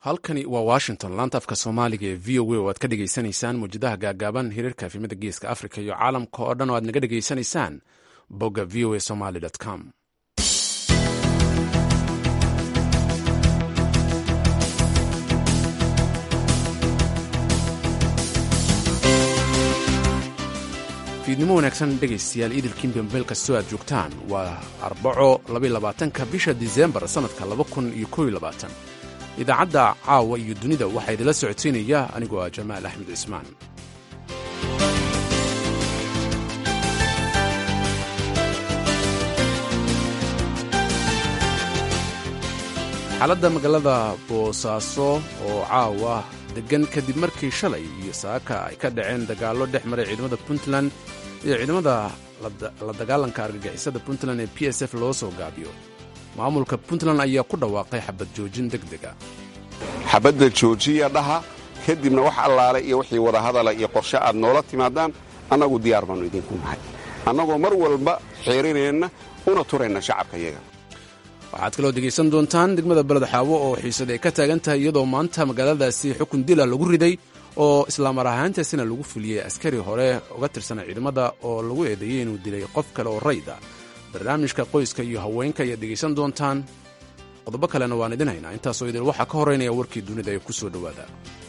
halkani waa washington laanta afka soomaaliga ee v o a oo aad ka dhegaysanaysaan mawjadaha gaagaaban hiriirka efimada geeska africa iyo caalamka oo dhan oo aad naga dhegaysanaysaan bogga v o a somaly com. fiidnimo wanaagsan dhegaystayaal idilkiin bambeel kastoo aad joogtaan waa arbaco 22ka bisha disembar sannadka 2021. idaacadda caawa iyo dunida waxaa idinla socodsiinaya anigoo ah jamaal axmed cismaan. xaaladda magaalada boosaaso oo caawa degan kadib markii shalay iyo saaka ay ka dhaceen dagaallo dhex maray ciidamada puntland iyo ciidamada la dagaalanka argagixisada puntland ee p s f loo soo gaabiyo. maamulka puntland ayaa ku dhawaaqay xabad joojin degdega. xabadda joojiya dhaha kadibna wax allaale iyo wixii wadahadala iyo qorshe aad noola timaadaan annagu diyaar baannu idinku nahay annagoo mar walba xeerineenna una turayna shacabka yaga. waxaad kaloo dhegaysan doontaan degmada beledxaawo oo xiisad ay ka taagan tahay iyadoo maanta magaaladaasi xukun dila lagu riday oo islaamar ahaantaasina lagu fuliyey askari hore uga tirsanay ciidamada oo lagu eedeeyey inuu dilay qof kale oo rayda. barnaamijka qoyska iyo haweenka ayaad dhegaysan doontaan. qodobo kalena waan idin haynaa. intaasoo idil waxaa ka horeynaya warkii dunida ee ku soo dhowaada.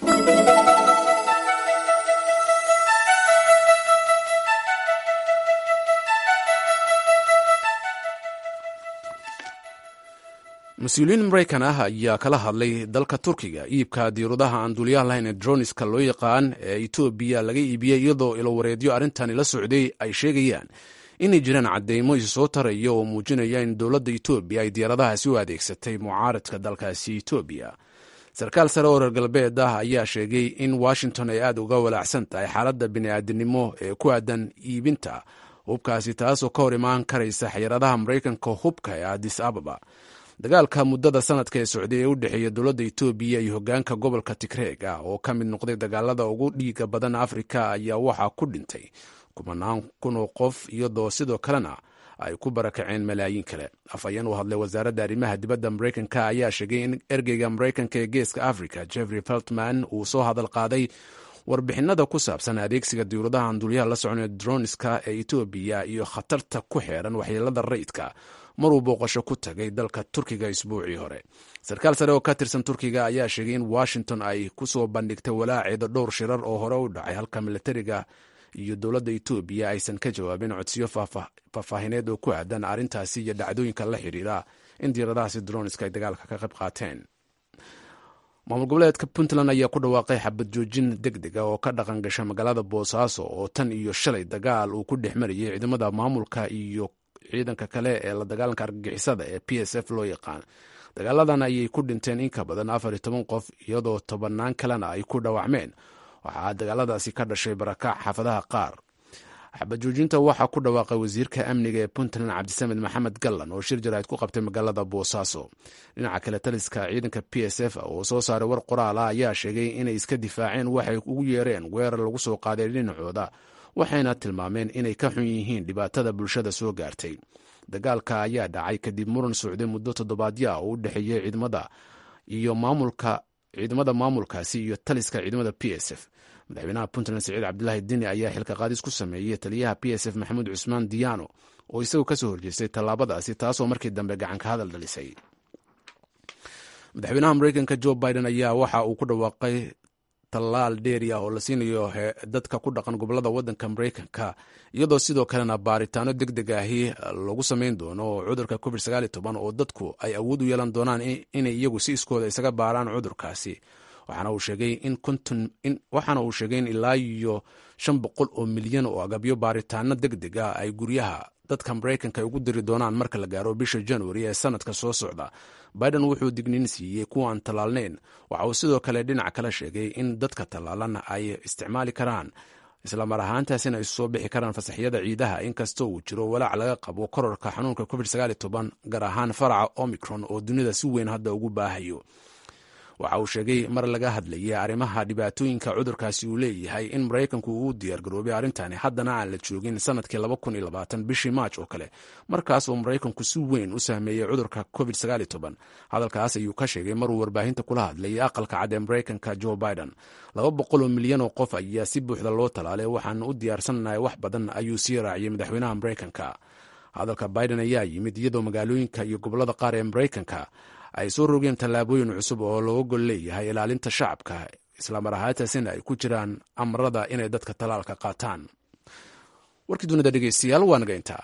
mas-uuliyiin maraykan ah ayaa kala hadlay dalka turkiga iibka diyaaradaha aan duuliyaha lahayn ee droniska loo yaqaan ee etoobiya laga iibiyey iyadoo ilowareedyo arrintani la socday ay sheegayaan inay jiraan caddeymo isu soo taraya oo muujinaya in dowladda etoobiya ay diyaaradahaasi u adeegsatay mucaaradka dalkaasi etoobiya. sarkaal sare oo reer galbeed ah ayaa sheegay in washington ay aad uga walaacsan tahay xaaladda bini'aadinimo ee ku aadan iibinta hubkaasi taasoo ka hor imaan karaysa xayiraadaha maraykanka hubka ee adis ababa. dagaalka muddada sanadka ee socday ee u dhexeeya dowladda etoobiya iyo hoggaanka gobolka tigreeg ah oo ka mid noqday dagaalada ugu dhiiga badan afrika ayaa waxaa ku dhintay kumanaan kun oo qof iyadoo sidoo kalena ay ku barakaceen malaayiin kale. afhayeen u hadlay wasaaradda arrimaha dibadda maraykanka ayaa sheegay in ergeyga maraykanka ee geeska africa jeffrey feltman uu soo hadal qaaday warbixinada ku saabsan adeegsiga diyuuradaha aan duuliyaha la soconee droniska ee etoobiya iyo khatarta ku xeeran waxyeelada rayidka maruu booqasho ku tagay dalka turkiga isbuucii hore. sarkaal sare oo ka tirsan turkiga ayaa sheegay in washington ay ku soo bandhigtay walaaceeda dhowr shirar oo hore u dhacay halka milatariga iyo dowladda etoobiya aysan ka jawaabin codsiyo faahfaahineed oo ku aadan arrintaasi iyo dhacdooyinka la xidhiira in diyaaradahaasi droniska ay dagaalka ka qayb qaateen. maamul goboleedka puntland ayaa ku dhawaaqay xabad joojin degdega oo ka dhaqan gasha magaalada boosaaso oo tan iyo shalay dagaal uu ku dhex marayay ciidamada maamulka iyo ciidanka kale ee la dagaalanka argagixisada ee p s f loo yaqaan. dagaaladan ayay ku dhinteen in ka badan 14 qof iyadoo 10 kalena ay ku dhaawacmeen. waxaa dagaaladaasi ka dhashay barakac xaafadaha qaar. xabad joojinta waxaa ku dhawaaqay wasiirka amniga ee puntland cabdisamed maxamed gallan oo shir jaraa'id ku qabtay magaalada boosaaso. dhinaca kale taliska ciidanka p s f oo soo saaray war qoraal ah ayaa sheegay inay iska difaaceen waxay ugu yeereen weerar lagu soo qaaday dhinacooda waxayna tilmaameen inay ka xun yihiin dhibaatada bulshada soo gaartay. dagaalka ayaa dhacay kadib muran socday muddo toddobaadyo ah oo u dhexeeyey ciidamada maamulkaasi iyo taliska ciidamada p s f. madaxweynaha puntland siciid cabdulaahi dini ayaa xilka qaadis ku sameeyey taliyaha p s f maxamuud cusmaan diyaano oo isagoo ka soo horjeestay tallaabadaasi taasoo markii dambe gacanka hadal dhalisay. madaxweynaha maraykanka jo biden ayaa waxa uu ku dhawaaqay tallaal dheeri ah oo la siinayo dadka ku dhaqan gobolada waddanka maraykanka iyadoo sidoo kalena baaritaano degdeg ahi lagu samayn doono cudurka covid-19 oo dadku ay awood u yeelan doonaan inay iyagu si iskooda isaga baaraan cudurkaasi. waxaana uu sheegay in ilaa iyo 500 oo milyan oo agabyo baaritaano degdeg ah ay guryaha dadka maraykanka ay ugu diri doonaan marka la gaaro bisha januari ee sanadka soo socda. biden wuxuu digniin siiyey kuwa aan tallaalnayn. waxa uu sidoo kale dhinac kale sheegay in dadka tallaalan ay isticmaali karaan islamar ahaantaasina isu soo bixi karaan fasaxyada ciidaha inkastoo uu jiro walaac laga qabo kororka xanuunka covid-19 gaar ahaan faraca omicron oo dunida si weyn hadda ugu baahayo. waxa uu sheegay mar laga hadlayay arrimaha dhibaatooyinka cudurkaasi uu leeyahay in maraykanku uu diyaargaroobay arrintani haddana aan la joogin sanadkii bishii maaj oo kale markaas oo maraykanku si weyn u saameeyey cudurka covid-19. hadalkaas ayuu ka sheegay maruu warbaahinta kula hadlayay aqalka cad ee maraykanka Joe Biden. 200 milyan oo qof ayaa si buuxda loo talaalay, waxaan u diyaarsanahay wax badan ayuu sii raaciyay madaxweynaha maraykanka. hadalka Biden ayaa yimid iyadoo magaalooyinka iyo gobollada qaar ee maraykanka ay soo rogeen tallaabooyin cusub oo looga gol leeyahay ilaalinta shacabka, islamar ahaantaasina ay ku jiraan amarada inay dadka talaalka qaataan. warkii dunida dhegeystayaal waa naga intaa.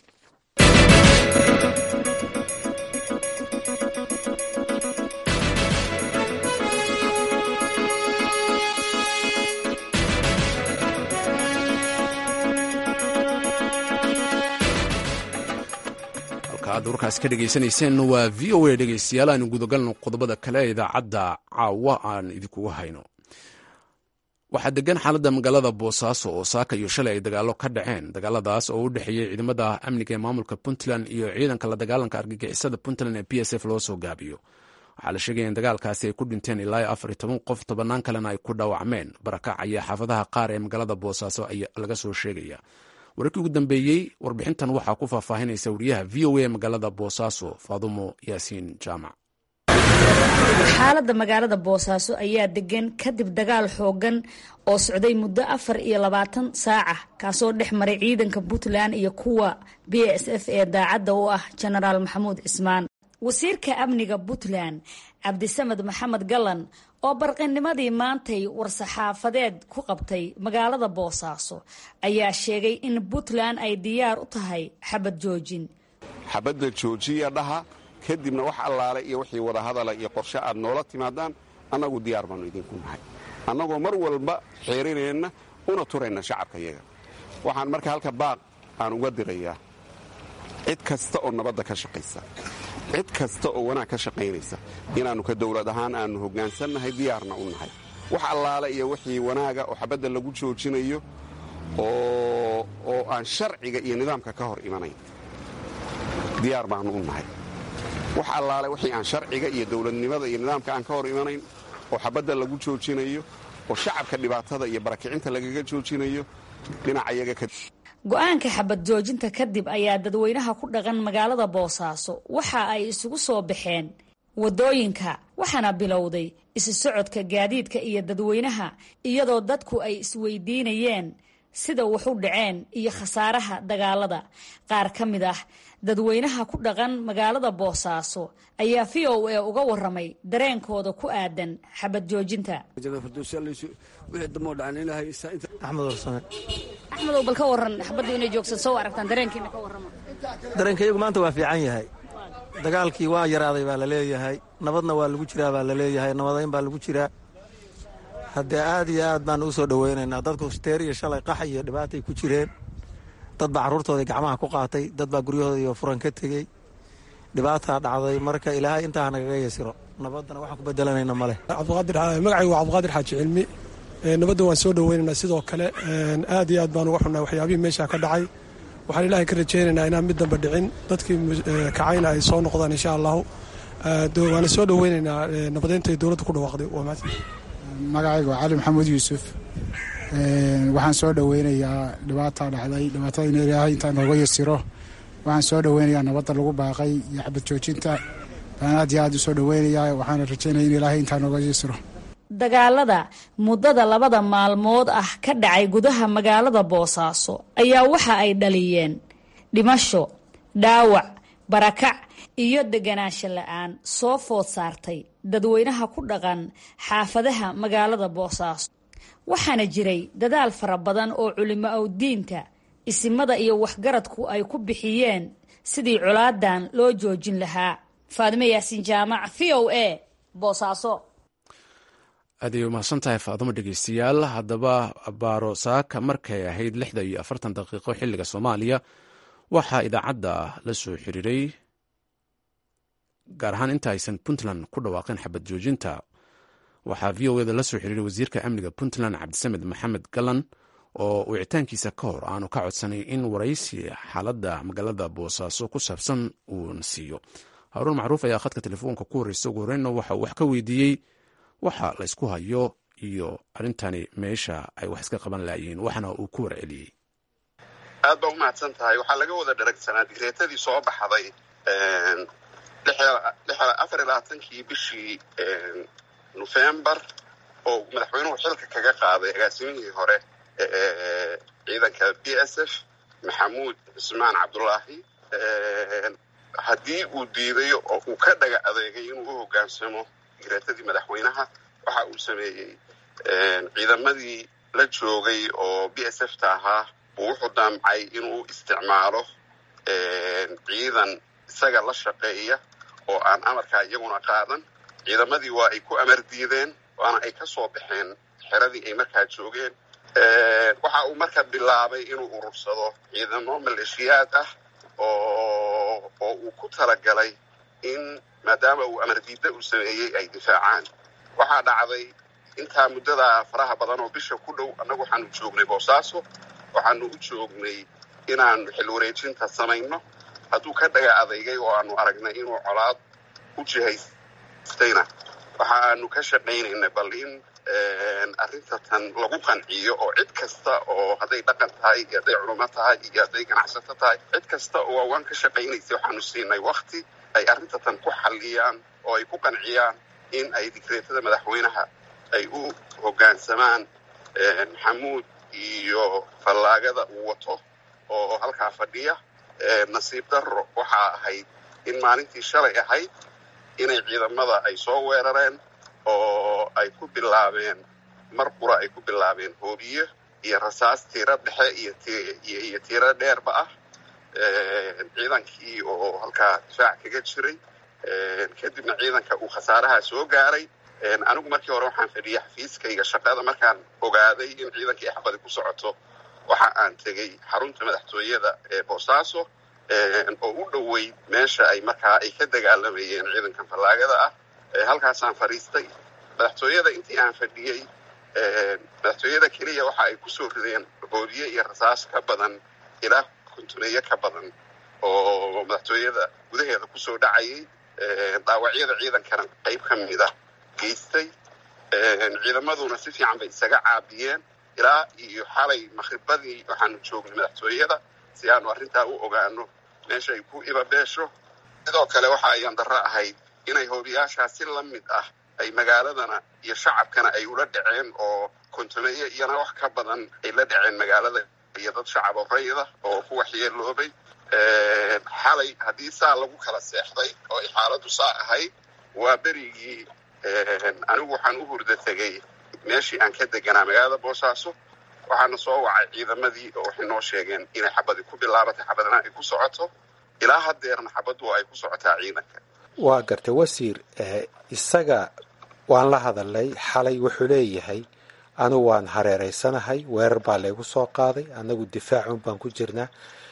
aad warkaas ka dhegaysanayseen waa v o a dhegeystayaal. aanu gudagalno qodobada kale ee idaacadda caawa aan idinkugu hayno. waxaa degan xaaladda magaalada boosaaso oo saaka iyo shalay ay dagaallo ka dhaceen. dagaaladaas oo u dhexeeyey ciidamada amniga ee maamulka puntland iyo ciidanka la dagaalanka argagixisada puntland ee PSF loo soo gaabiyo. waxaa la sheegaya in dagaalkaasi ay ku dhinteen ilaa 14 qof, 10 kalena ay ku dhaawacmeen. barakac ayaa xaafadaha qaar ee magaalada boosaaso laga soo sheegaya. wararkii ugu dambeeyey warbixintan waxaa ku faahfaahinaysa wariyaha v o a magaalada boosaaso Faadumo Yaasiin Jaamac. xaaladda magaalada boosaaso ayaa degan kadib dagaal xoogan oo socday muddo 24 saaca kaasoo dhex maray ciidanka puntland iyo kuwa PSF ee daacadda u ah jenaraal maxamuud cismaan. wasiirka amniga puntland cabdisamed maxamed galan oo barqinimadii maantay war-saxaafadeed ku qabtay magaalada boosaaso ayaa sheegay in puntland ay diyaar u tahay xabad joojin. xabadda joojiya dhaha kadibna wax allaale iyo wixii wadahadala iyo qorshe aad noola timaadaan annagu diyaar baannu idinku nahay, annagoo mar walba xeerineenna una turayna shacabka yaga. waxaan marka halka baaq aan uga dirayaa cid kasta oo nabadda ka shaqaysa, cid kasta oo wanaag ka shaqaynaysa inaannu ka dawlad ahaan aannu hoggaansannahay, diyaarna u nahay. wax allaale iyo wixii wanaaga oo xabadda lagu joojinayo oo aan sharciga iyo nidaamka ka hor imanayn diyaar baannu u nahay. wax allaale wixii aan sharciga iyo dawladnimada iyo nidaamka aan ka hor imanayn oo xabadda lagu joojinayo oo shacabka dhibaatada iyo barakicinta lagaga joojinayo dhinacayaga ka. go-aanka xabad joojinta kadib ayaa dadweynaha ku dhaqan magaalada boosaaso waxa ay isugu soo baxeen wadooyinka, waxaana bilowday isu socodka gaadiidka iyo dadweynaha, iyadoo dadku ay isweydiinayeen sida wax u dhaceen iyo khasaaraha dagaalada. qaar ka mid ah dadweynaha ku dhaqan magaalada boosaaso ayaa v o a uga waramay dareenkooda ku aadan xabad joojinta. axmedow, bal ka waran xabaddu inay joogsan soo aragtaan, dareenkiina ka warrama. dareenkayagu maanta waa fiican yahay. dagaalkii waa yaraaday baa la leeyahay, nabadna waa lagu jiraa baa la leeyahay, nabadayn baa lagu jiraa. haddee aad iyo aad baan u soo dhoweynaynaa. dadku steer iyo shalay qax iyo dhibaatay ku jireen. dad baa carruurtooda gacmaha ku qaatay, dad baa guryahooda iyo furan ka tegey. dhibaataa dhacday, marka ilaahay intaa nagaga yeesiro. nabaddana waxaan ku bedelanayna ma leh. magacaygu waa cabdiqaadir xaaji cilmi. nabadda waan soo dhoweynaynaa. sidoo kale aad iyo aad baan uga xunnaa waxyaabihii meesha ka dhacay. waxaan ilaahay ka rajaynaynaa inaan mid damba dhicin, dadkii kacayna ay soo noqdaan insha allahu. waana soo dhoweynaynaa nabadeynta ay dowladda ku dhawaaqday. magacayga waa cali maxamuud yuusuf. waxaan soo dhoweynayaa dhibaataa dhacday, dhibaatada in ilaahay intaa nooga yasiro. waxaan soo dhoweynayaa nabadda lagu baaqay iyo xabad joojinta baan aad iyo aad u soo dhoweynayaa. waxaana rajaynaya in ilaahay intaa nooga yasiro. dagaalada muddada 2 maalmood ah ka dhacay gudaha magaalada boosaaso ayaa waxa ay dhaliyeen dhimasho, dhaawac, barakac iyo deganaansho la-aan soo food saartay dadweynaha ku dhaqan xaafadaha magaalada boosaaso. waxaana jiray dadaal fara badan oo culimo awdiinta, isimada iyo waxgaradku ay ku bixiyeen sidii colaadan loo joojin lahaa. Faadumo Yaasiin Jaamac, v o a boosaaso. aad ay umahadsan tahay Faadumo. dhegeystayaal, haddaba baaro saaka markay ahayd 6:40 daqiiqo xilliga Soomaaliya waxaa idaacadda la soo xiriiray, gaar ahaan inta aysan puntland ku dhawaaqin xabad joojinta, waxaa v o a da la soo xiriiray wasiirka amniga puntland cabdisamed maxamed galan oo wicitaankiisa ka hor aanu ka codsanay in waraysi xaaladda magaalada boosaaso ku saabsan uuna siiyo. haruun macruuf ayaa khadka telefoonka ku horreysa. ugu horreynna waxa uu wax ka weydiiyey waxa laysku hayo iyo arrintani meesha ay wax iska qaban lahayiin waxna uu ku warceliyey. aad baa umahadsan tahay. waxaa laga wada dharagsanaa digreetadii soo baxday 24 bishii Nofembar oo madaxweynuhu xilka kaga qaaday agaasimihii hore ciidanka BSF Maxamuud Cismaan Cabdullaahi. haddii uu diiday oo uu ka dhaga adeegay inuu u hoggaansamo digreetadii madaxweynaha, waxa uu sameeyey ciidamadii la joogay oo BSF-ta ahaa wuxuu damcay inuu isticmaalo ciidan isaga la shaqeeya oo aan amarkaa iyaguna qaadan. ciidamadii waa ay ku amar diideen, waana ay ka soo baxeen xeradii ay markaa joogeen. waxa uu marka bilaabay inuu urursado ciidamo maleeshiyaad ah oo uu ku talagalay in maadaama uu amar diidda uu sameeyey ay difaacaan. waxaa dhacday intaa muddadaa faraha badan oo bisha ku dhow annagu waxaanu joognay Boosaaso, waxaanu u joognay inaanu xil wareejinta samayno. hadduu ka dhaga adeegay oo aanu aragnay inuu colaad u jihaystayna waxaanu ka shaqaynayna bal in arrinta tan lagu qanciyo oo cid kasta oo hadday dhaqan tahay iyo hadday culummo tahay iyo hadday ganacsato tahay cid kasta oo waan ka shaqaynaysay waxaanu siinay wakti ay arrinta tan ku xalliyaan oo ay ku qanciyaan in ay digreetada madaxweynaha ay u hoggaansamaan maxamuud iyo fallaagada uu wato oo halkaa fadhiya. nasiib darro waxaa ahayd in maalintii shalay ahayd inay ciidamada ay soo weerareen oo ay ku bilaabeen mar qura ay ku bilaabeen hoobiye iyo rasaas tiiro dhexe iyo tiiro dheerba ah. ciidankii oo halkaa difaac kaga jiray, kadibna ciidanka uu khasaaraha soo gaaray. anigu markii hore waxaan fadhiyay xafiiskayga shaqada. markaan ogaaday in ciidankii xabadi ku socoto waxa aan tegey xarunta madaxtooyada ee Boosaaso oo u dhoweyd meesha ay markaa ay ka dagaalamayeen ciidankan fallaagada ah. halkaasaan fadhiistay. madaxtooyada intii aan fadhiyey, madaxtooyada keliya waxa ay ku soo rideen hoobiye iyo rasaas ka badan ilaa 50 ka badan oo madaxtooyada gudaheeda ku soo dhacayay. dhaawacyada ciidankana qayb ka mid ah geystay. ciidamaduna si fiican bay isaga caabiyeen. ilaa iyo xalay maqribadii waxaanu joognay madaxtooyada si aanu arrintaa u ogaano meesha ay ku ibabeesho. sidoo kale waxa ayaan darro ahayd inay hoobiyaashaas si la mid ah ay magaaladana iyo shacabkana ay ula dhaceen oo kontomeeye iyana wax ka badan ay la dhaceen magaalada iyo dad shacab oo rayida oo ku waxyeeloobay. xalay haddii saa lagu kala seexday oo ay xaaladdu saa ahayd, waa berigii anigu waxaan u hurda tegey meeshii aan ka deganaa magaalada Boosaaso. waxaana soo wacay ciidamadii oo waxay noo sheegeen inay xabadi ku bilaabatay, xabadana ay ku socoto. ilaa haddeerna xabaddu ay ku socotaa ciidanka. waa gartay wasiir, isaga waan la hadalay xalay. wuxuu leeyahay anigu waan hareereysanahay, weerar baa laygu soo qaaday, anagu difaacun baan ku jirnaa.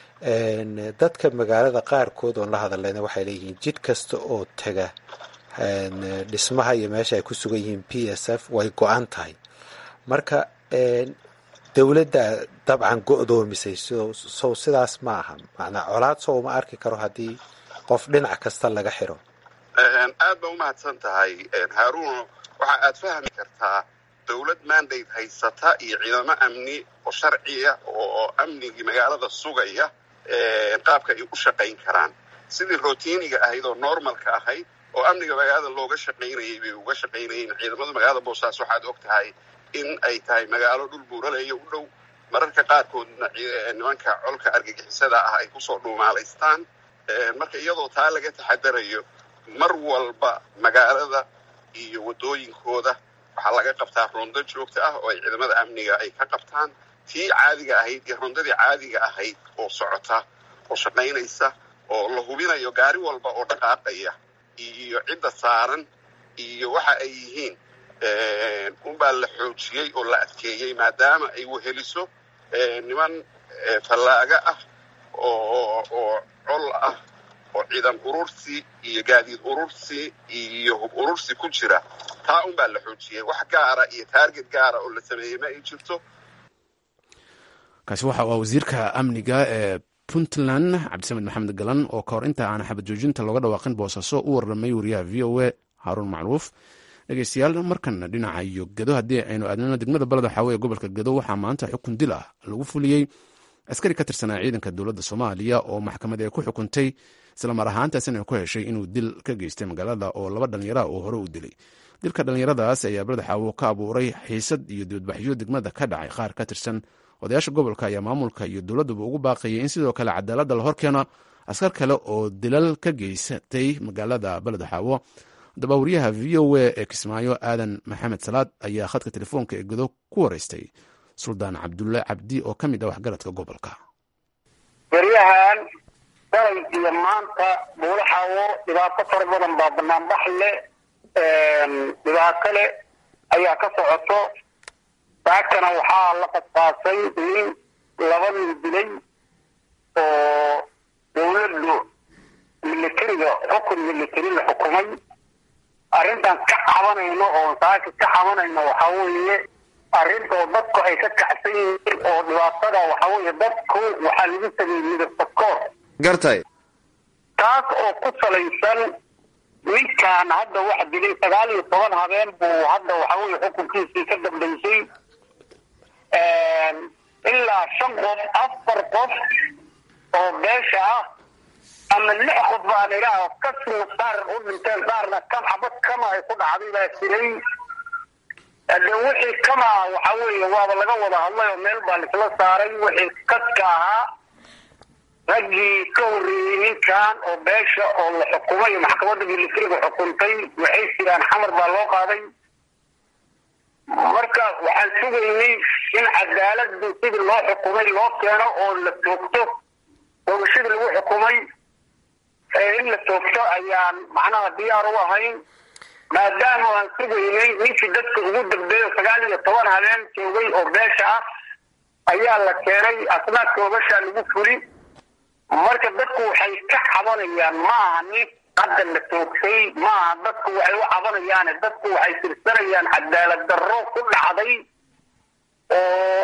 dadka magaalada qaarkood oon la hadallayna waxay leeyihiin jid kasta oo taga dhismaha iyo meesha ay ku sugan yihiin BSF way go-an tahay. marka dawladda dabcan go'doomisay, sow sidaas ma aha. macnaa colaad soo uma arki karo haddii qof dhinac kasta laga xiro. aad ba umahadsan tahay haaruuno. waxa aad fahmi kartaa dawlad mandate haysata iyo ciidamo amni oo sharciya oo amnigii magaalada sugaya qaabka ay u shaqayn karaan. sidii routiniga ahayd oo normalka ahayd oo amniga magaalada looga shaqaynayay bay uga shaqaynayeen ciidamada magaalada Boosaaso. waxaad og tahay in ay tahay magaalo dhul buuraleeya u dhow. mararka qaarkoodna nimanka colka argagixisada ah ay kusoo dhuumaalaystaan. marka iyadoo taa laga taxadarayo, mar walba magaalada iyo wadooyinkooda waxaa laga qabtaa rondo joogto ah oo ay ciidamada amniga ay ka qabtaan. tii caadiga ahayd iyo rondadii caadiga ahayd oo socota oo shaqaynaysa oo la hubinayo gaari walba oo dhaqaaqaya iyo cidda saaran iyo waxa ay yihiin unbaa la xoojiyey oo la adkeeyey maadaama ay weheliso niman fallaaga ah oo col ah oo ciidan urursi iyo gaadiid urursi iyo hub urursi ku jira. taa unbaa la xoojiyey. wax gaara iyo taarget gaara oo la sameeyey ma ay jirto. kaasi waxa waa wasiirka amniga ee Puntland Cabdisamed Maxamed Galan oo kahor inta aan xabad joojinta looga dhawaaqin Boosaaso u warramay wariyaha VOA Haruun Macruuf. dhegeystayaal markana dhinaca iyo gedo haddii aynu aadnana degmada baleda xaawe ee gobolka gedo waxaa maanta xukun dil ah lagu fuliyey askari ka tirsanaa ciidanka dowladda soomaaliya oo maxkamad ay ku xukuntay islamar ahaantaasina ku heshay inuu dil ka geystay magaalada oo 2 dhalinyara oo hore u dilay dilka dhalinyaradaas ayaa baleda xaawo ka abuuray xiisad iyo dibadbaxyo degmada ka dhacay qaar ka tirsan odayaasha gobolka ayaa maamulka iyo dowladduba ugu baaqayay in sidoo kale cadaaladda la horkeeno askar kale oo dilal ka geysatay magaalada baleda xaawo haddaba wariyaha v o a ee kismaayo aadan maxamed salaad ayaa khadka telefoonka ee godo ku wareystay suldaan cabdulle cabdi oo ka mid ah waxgaradka gobolka. waryahan dalay iyo maanta buulaxaawo dhibaato fara badan baa banaanbax leh dhibaato leh ayaa ka socoto saakana waxaa la qasbaasay nin 2 nin dilay oo dowladdu militariga xukun militari la xukumay arrintan ka cabanayno oo saaka ka cabanayno waxaa weeye arrinta dadku ay ka kacsan yihiin oo dhibaatada waxaa weeye dadku waxaa lagu sameeyey midabkoor gartay taas oo ku salaysan ninkan hadda wax dilay 19 habeen buu hadda waxaa weeye xukunkiisii ka dambeysay ilaa 5 qof 4 qof oo beesha ah ama 6 qof baan ilaaha ka saaran u dhinteen qaarna kan xabad kama ay ku dhacday baa jiray wixii kama waxaa weeye waaba laga wada hadlay oo meel baa laisla saaray wixii kadka ahaa raggii ka horreeyey ninkan oo beesha oo la xukumay maxkamadda militariga xukuntay waxay jiraan xamar baa loo qaaday marka waxaan sugaynay in cadaaladdu sidii loo xukumay loo keeno oo la toogto doogashadii lagu xukumay in la toogto ayaan macnaha diyaar u ahayn maadaama aan sugaynay ninkii dadka ugu dambeeyo 19 habeen joogay oo beesha ah ayaa la keenay asnaad toogasha lagu fuli marka dadku waxay ka cabanayaan maaha nin hadda la toogtay maaha dadku waxay u cabanayaan dadku waxay tirsanayaan cadaalad darro ku dhacday oo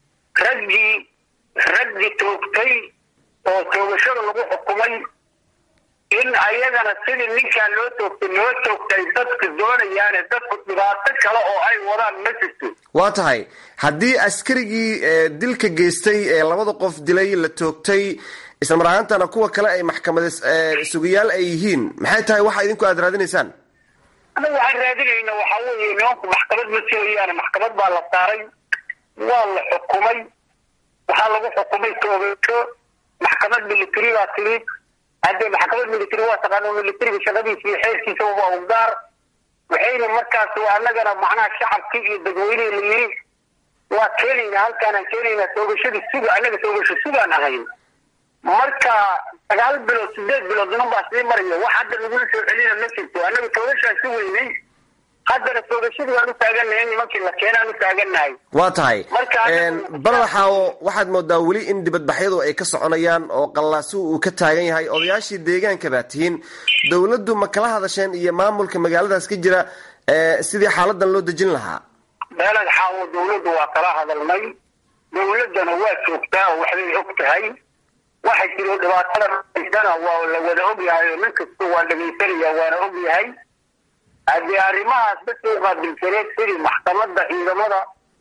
raggii toogtay oo toogashada lagu xukumay in ayagana sidii ninkaan loo toogtay dadku doonayaan dadku dhibaato kale oo ay wadaan ma jirto. waa tahay haddii askarigii dilka geystay ee 2 qof dilay la toogtay isla mar ahaantana kuwa kale ay maxkamad sugayaal ay yihiin maxay tahay waxa idinku aad raadinaysaan? anagu waxaan raadinayna waxaa weeye nimanku maxkamad ma sugayaan maxkamad baa la saaray waa la xukumay waxaa lagu xukumay toogasho maxkamad militari baa timid hadda maxkamad militari waa taqaano militariga shaqadiisa iyo xeerkiisa waa u gaar waxayna markaas annagana macnaha shacabkii iyo dadweynaha la yiri waa keenayna halkaan aan keenayna toogashadii suga annaga toogasho sugaan ahayn marka 9 bilood 8 bilood baa sii maraya wax hadda lagu soo celina ma jirto annaga toogashaan sugaynay haddana toogashadii waan u taaganahay nimankii la keenaan u taaganahay waa tahay balaxaawo waxaad moodaa weli in dibadbaxyadu ay ka soconayaan oo qallaasu uu ka taagan yahay odayaashii deegaanka baa tihiin dowladdu ma kala hadasheen iyo maamulka magaaladaas ka jira sidii xaaladan loo dejin lahaa? balaxaawo dowladdu waa kala hadalnay dowladdana waa joogtaa oo waxbay og tahay waxa jiro dhibaatada haysana waa la wada og yahay nin kasta waa dhageysanaya waana og yahay haddii arrimahaas dadka u qaabilsaneed sidii maxkamadda ciidamada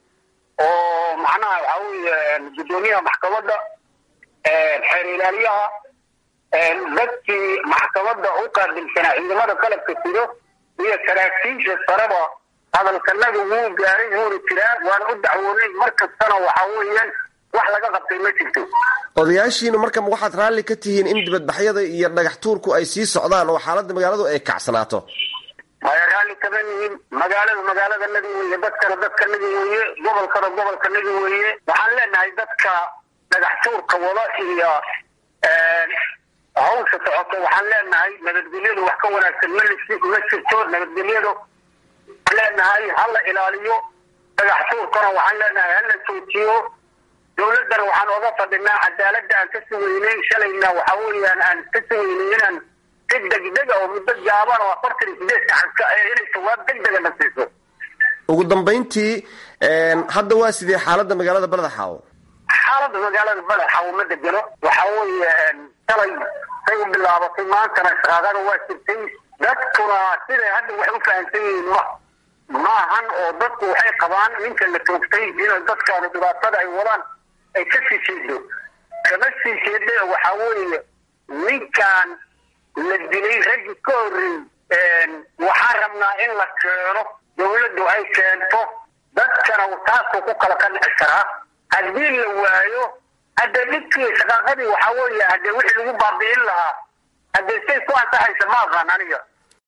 oo macnaha waxaa weeye gudoomiyaha maxkamadda xeer ilaaliyaha dadkii maxkamadda u qaabilsanaa ciidamada qalabka sido iyo saraakiisha sareba hadalkanaga wuu gaaray wuuna jiraa waana u dacwoonay mar kastana waxaa weeyaan wax laga qabtay ma jirto. odayaashiina marka waxaad raalli ka tihiin in dibadbaxyada iyo dhagax tuurku ay sii socdaan oo xaaladda magaaladu ay kacsanaato? way raalli kaga yihiin magaaladanaga weeye dadkanaga weeye gobolkanaga weeye waxaan leenahay dadka dhagax tuurka wada iyo hawsha socoto waxaan leenahay nabadgelyadu wax ka wanaagsan ma jirto nabadgelyadu waxaan leenahay hala ilaaliyo dhagax tuurkana waxaan leenahay hala joojiyo dowladdana waxaan oga fadhinaa cadaaladda aan ka sugaynay shalayna waxaa weeyaan aan ka sugaynay inaan si degdega oo muddo gaaban oo 48 saac inay jawaab degdega na siiso. ugu dambeyntii hadda waa sidee xaaladda magaalada balaxaawo? xaaladda magaalada balaxaawo ma degano waxaa weeye shalay say u bilaabatay maantana shaqaaqada waa jirtay dadkuna siday hadda wax u fahamsan yihiin maahan oo dadku waxay qabaan ninka la toogtay inay dadkaanu dhibaatada ay wadaan ay ka sii jeedo kama sii jeede waxaa weeye ninkan la dilay raggi ka horreey waxaa rabnaa in la keeno dawladdu ay keento dadkana taasoo ku kala ka dhici karaa haddii la waayo hadda dhibkii shaqaaqadii waxaa weeye haddee wixii lagu baabi'in lahaa haddee say ku ansaxaysa ma aqaan aniga.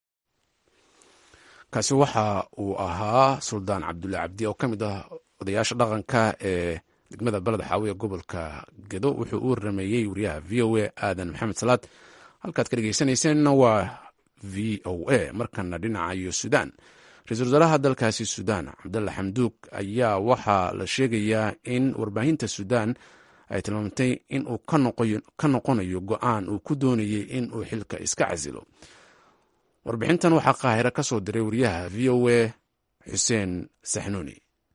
kaasi waxa uu ahaa suldaan cabdulle cabdi oo ka mid ah odayaasha dhaqanka ee degmada beled xaawi ee gobolka gedo wuxuu u warameeyey wariyaha v o a aadan maxamed salaad. halkaad ka dhegeysanayseena waa v o a. markana dhinaca iyo suudaan, ra-iisul wasaaraha dalkaasi suudaan cabdalla xamduug ayaa waxaa la sheegayaa in warbaahinta suudaan ay tilmaamtay in uu ka noqonayo go-aan uu ku doonayay in uu xilka iska casilo. warbixintan waxaa qaahiro ka soo diray wariyaha v o a xuseen saxnuuni.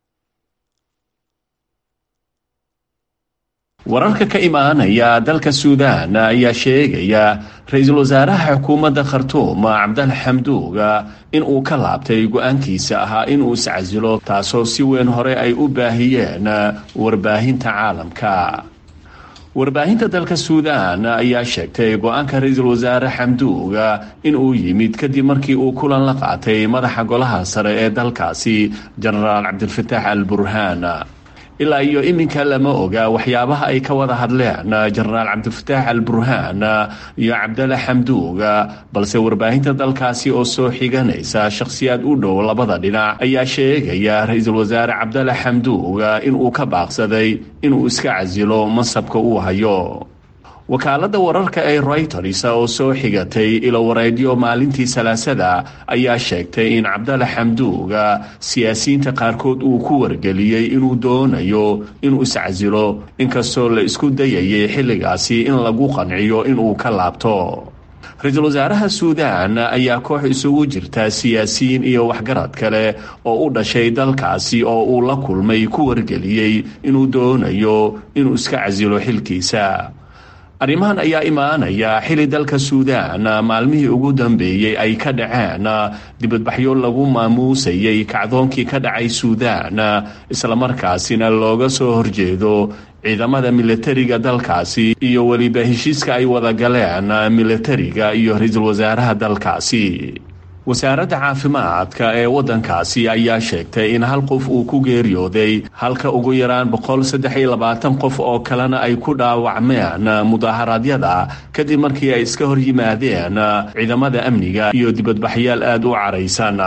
wararka ka imaanaya dalka suudaan ayaa sheegaya ra-iisul wasaaraha xukuumadda khartuum cabdalla xamduug in uu ka laabtay go-aankiisa ahaa in uu iscasilo, taasoo si weyn hore ay u baahiyeen warbaahinta caalamka. warbaahinta dalka suudaan ayaa sheegtay go-aanka ra-iisul wasaare xamduug in uu yimid kadib markii uu kulan la qaatay madaxa golaha sare ee dalkaasi jenaraal cabdilfataax al burhaan. ilaa iyo iminka lama oga waxyaabaha ay ka wada hadleen jenaraal cabdilfataax al burhaan iyo cabdalla xamduug, balse warbaahinta dalkaasi oo soo xiganaysa shakhsiyaad u dhow labada dhinac ayaa sheegaya ra-iisul wasaare cabdalla xamduug inuu ka baaqsaday inuu iska casilo mansabka uu hayo. wakaaladda wararka ee Reuters oo soo xigatay ilo wareedyo maalintii salaasada ayaa sheegtay in cabdalla xamduug siyaasiyiinta qaarkood uu ku wargeliyey inuu doonayo inuu iscasilo, inkastoo la isku dayayay xilligaasi in lagu qanciyo inuu ka laabto. ra-iisul wasaaraha suudaan ayaa koox isugu jirta siyaasiyiin iyo waxgarad kale oo u dhashay dalkaasi oo uu la kulmay ku wargeliyey inuu doonayo inuu iska casilo xilkiisa. arrimahan ayaa imaanaya xili dalka suudaan maalmihii ugu dambeeyey ay ka dhaceen dibadbaxyo lagu maamuusayay kacdoonkii ka dhacay suudaan, islamarkaasina looga soo horjeedo ciidamada militariga dalkaasi iyo weliba heshiiska ay wada galeen militariga iyo ra-iisul wasaaraha dalkaasi. wasaaradda caafimaadka ee waddankaasi ayaa sheegtay in hal qof uu ku geeriyooday, halka ugu yaraan 123 qof oo kalena ay ku dhaawacmeen mudaaharaadyada kadib markii ay iska hor yimaadeen ciidamada amniga iyo dibadbaxyaal aad u caraysan.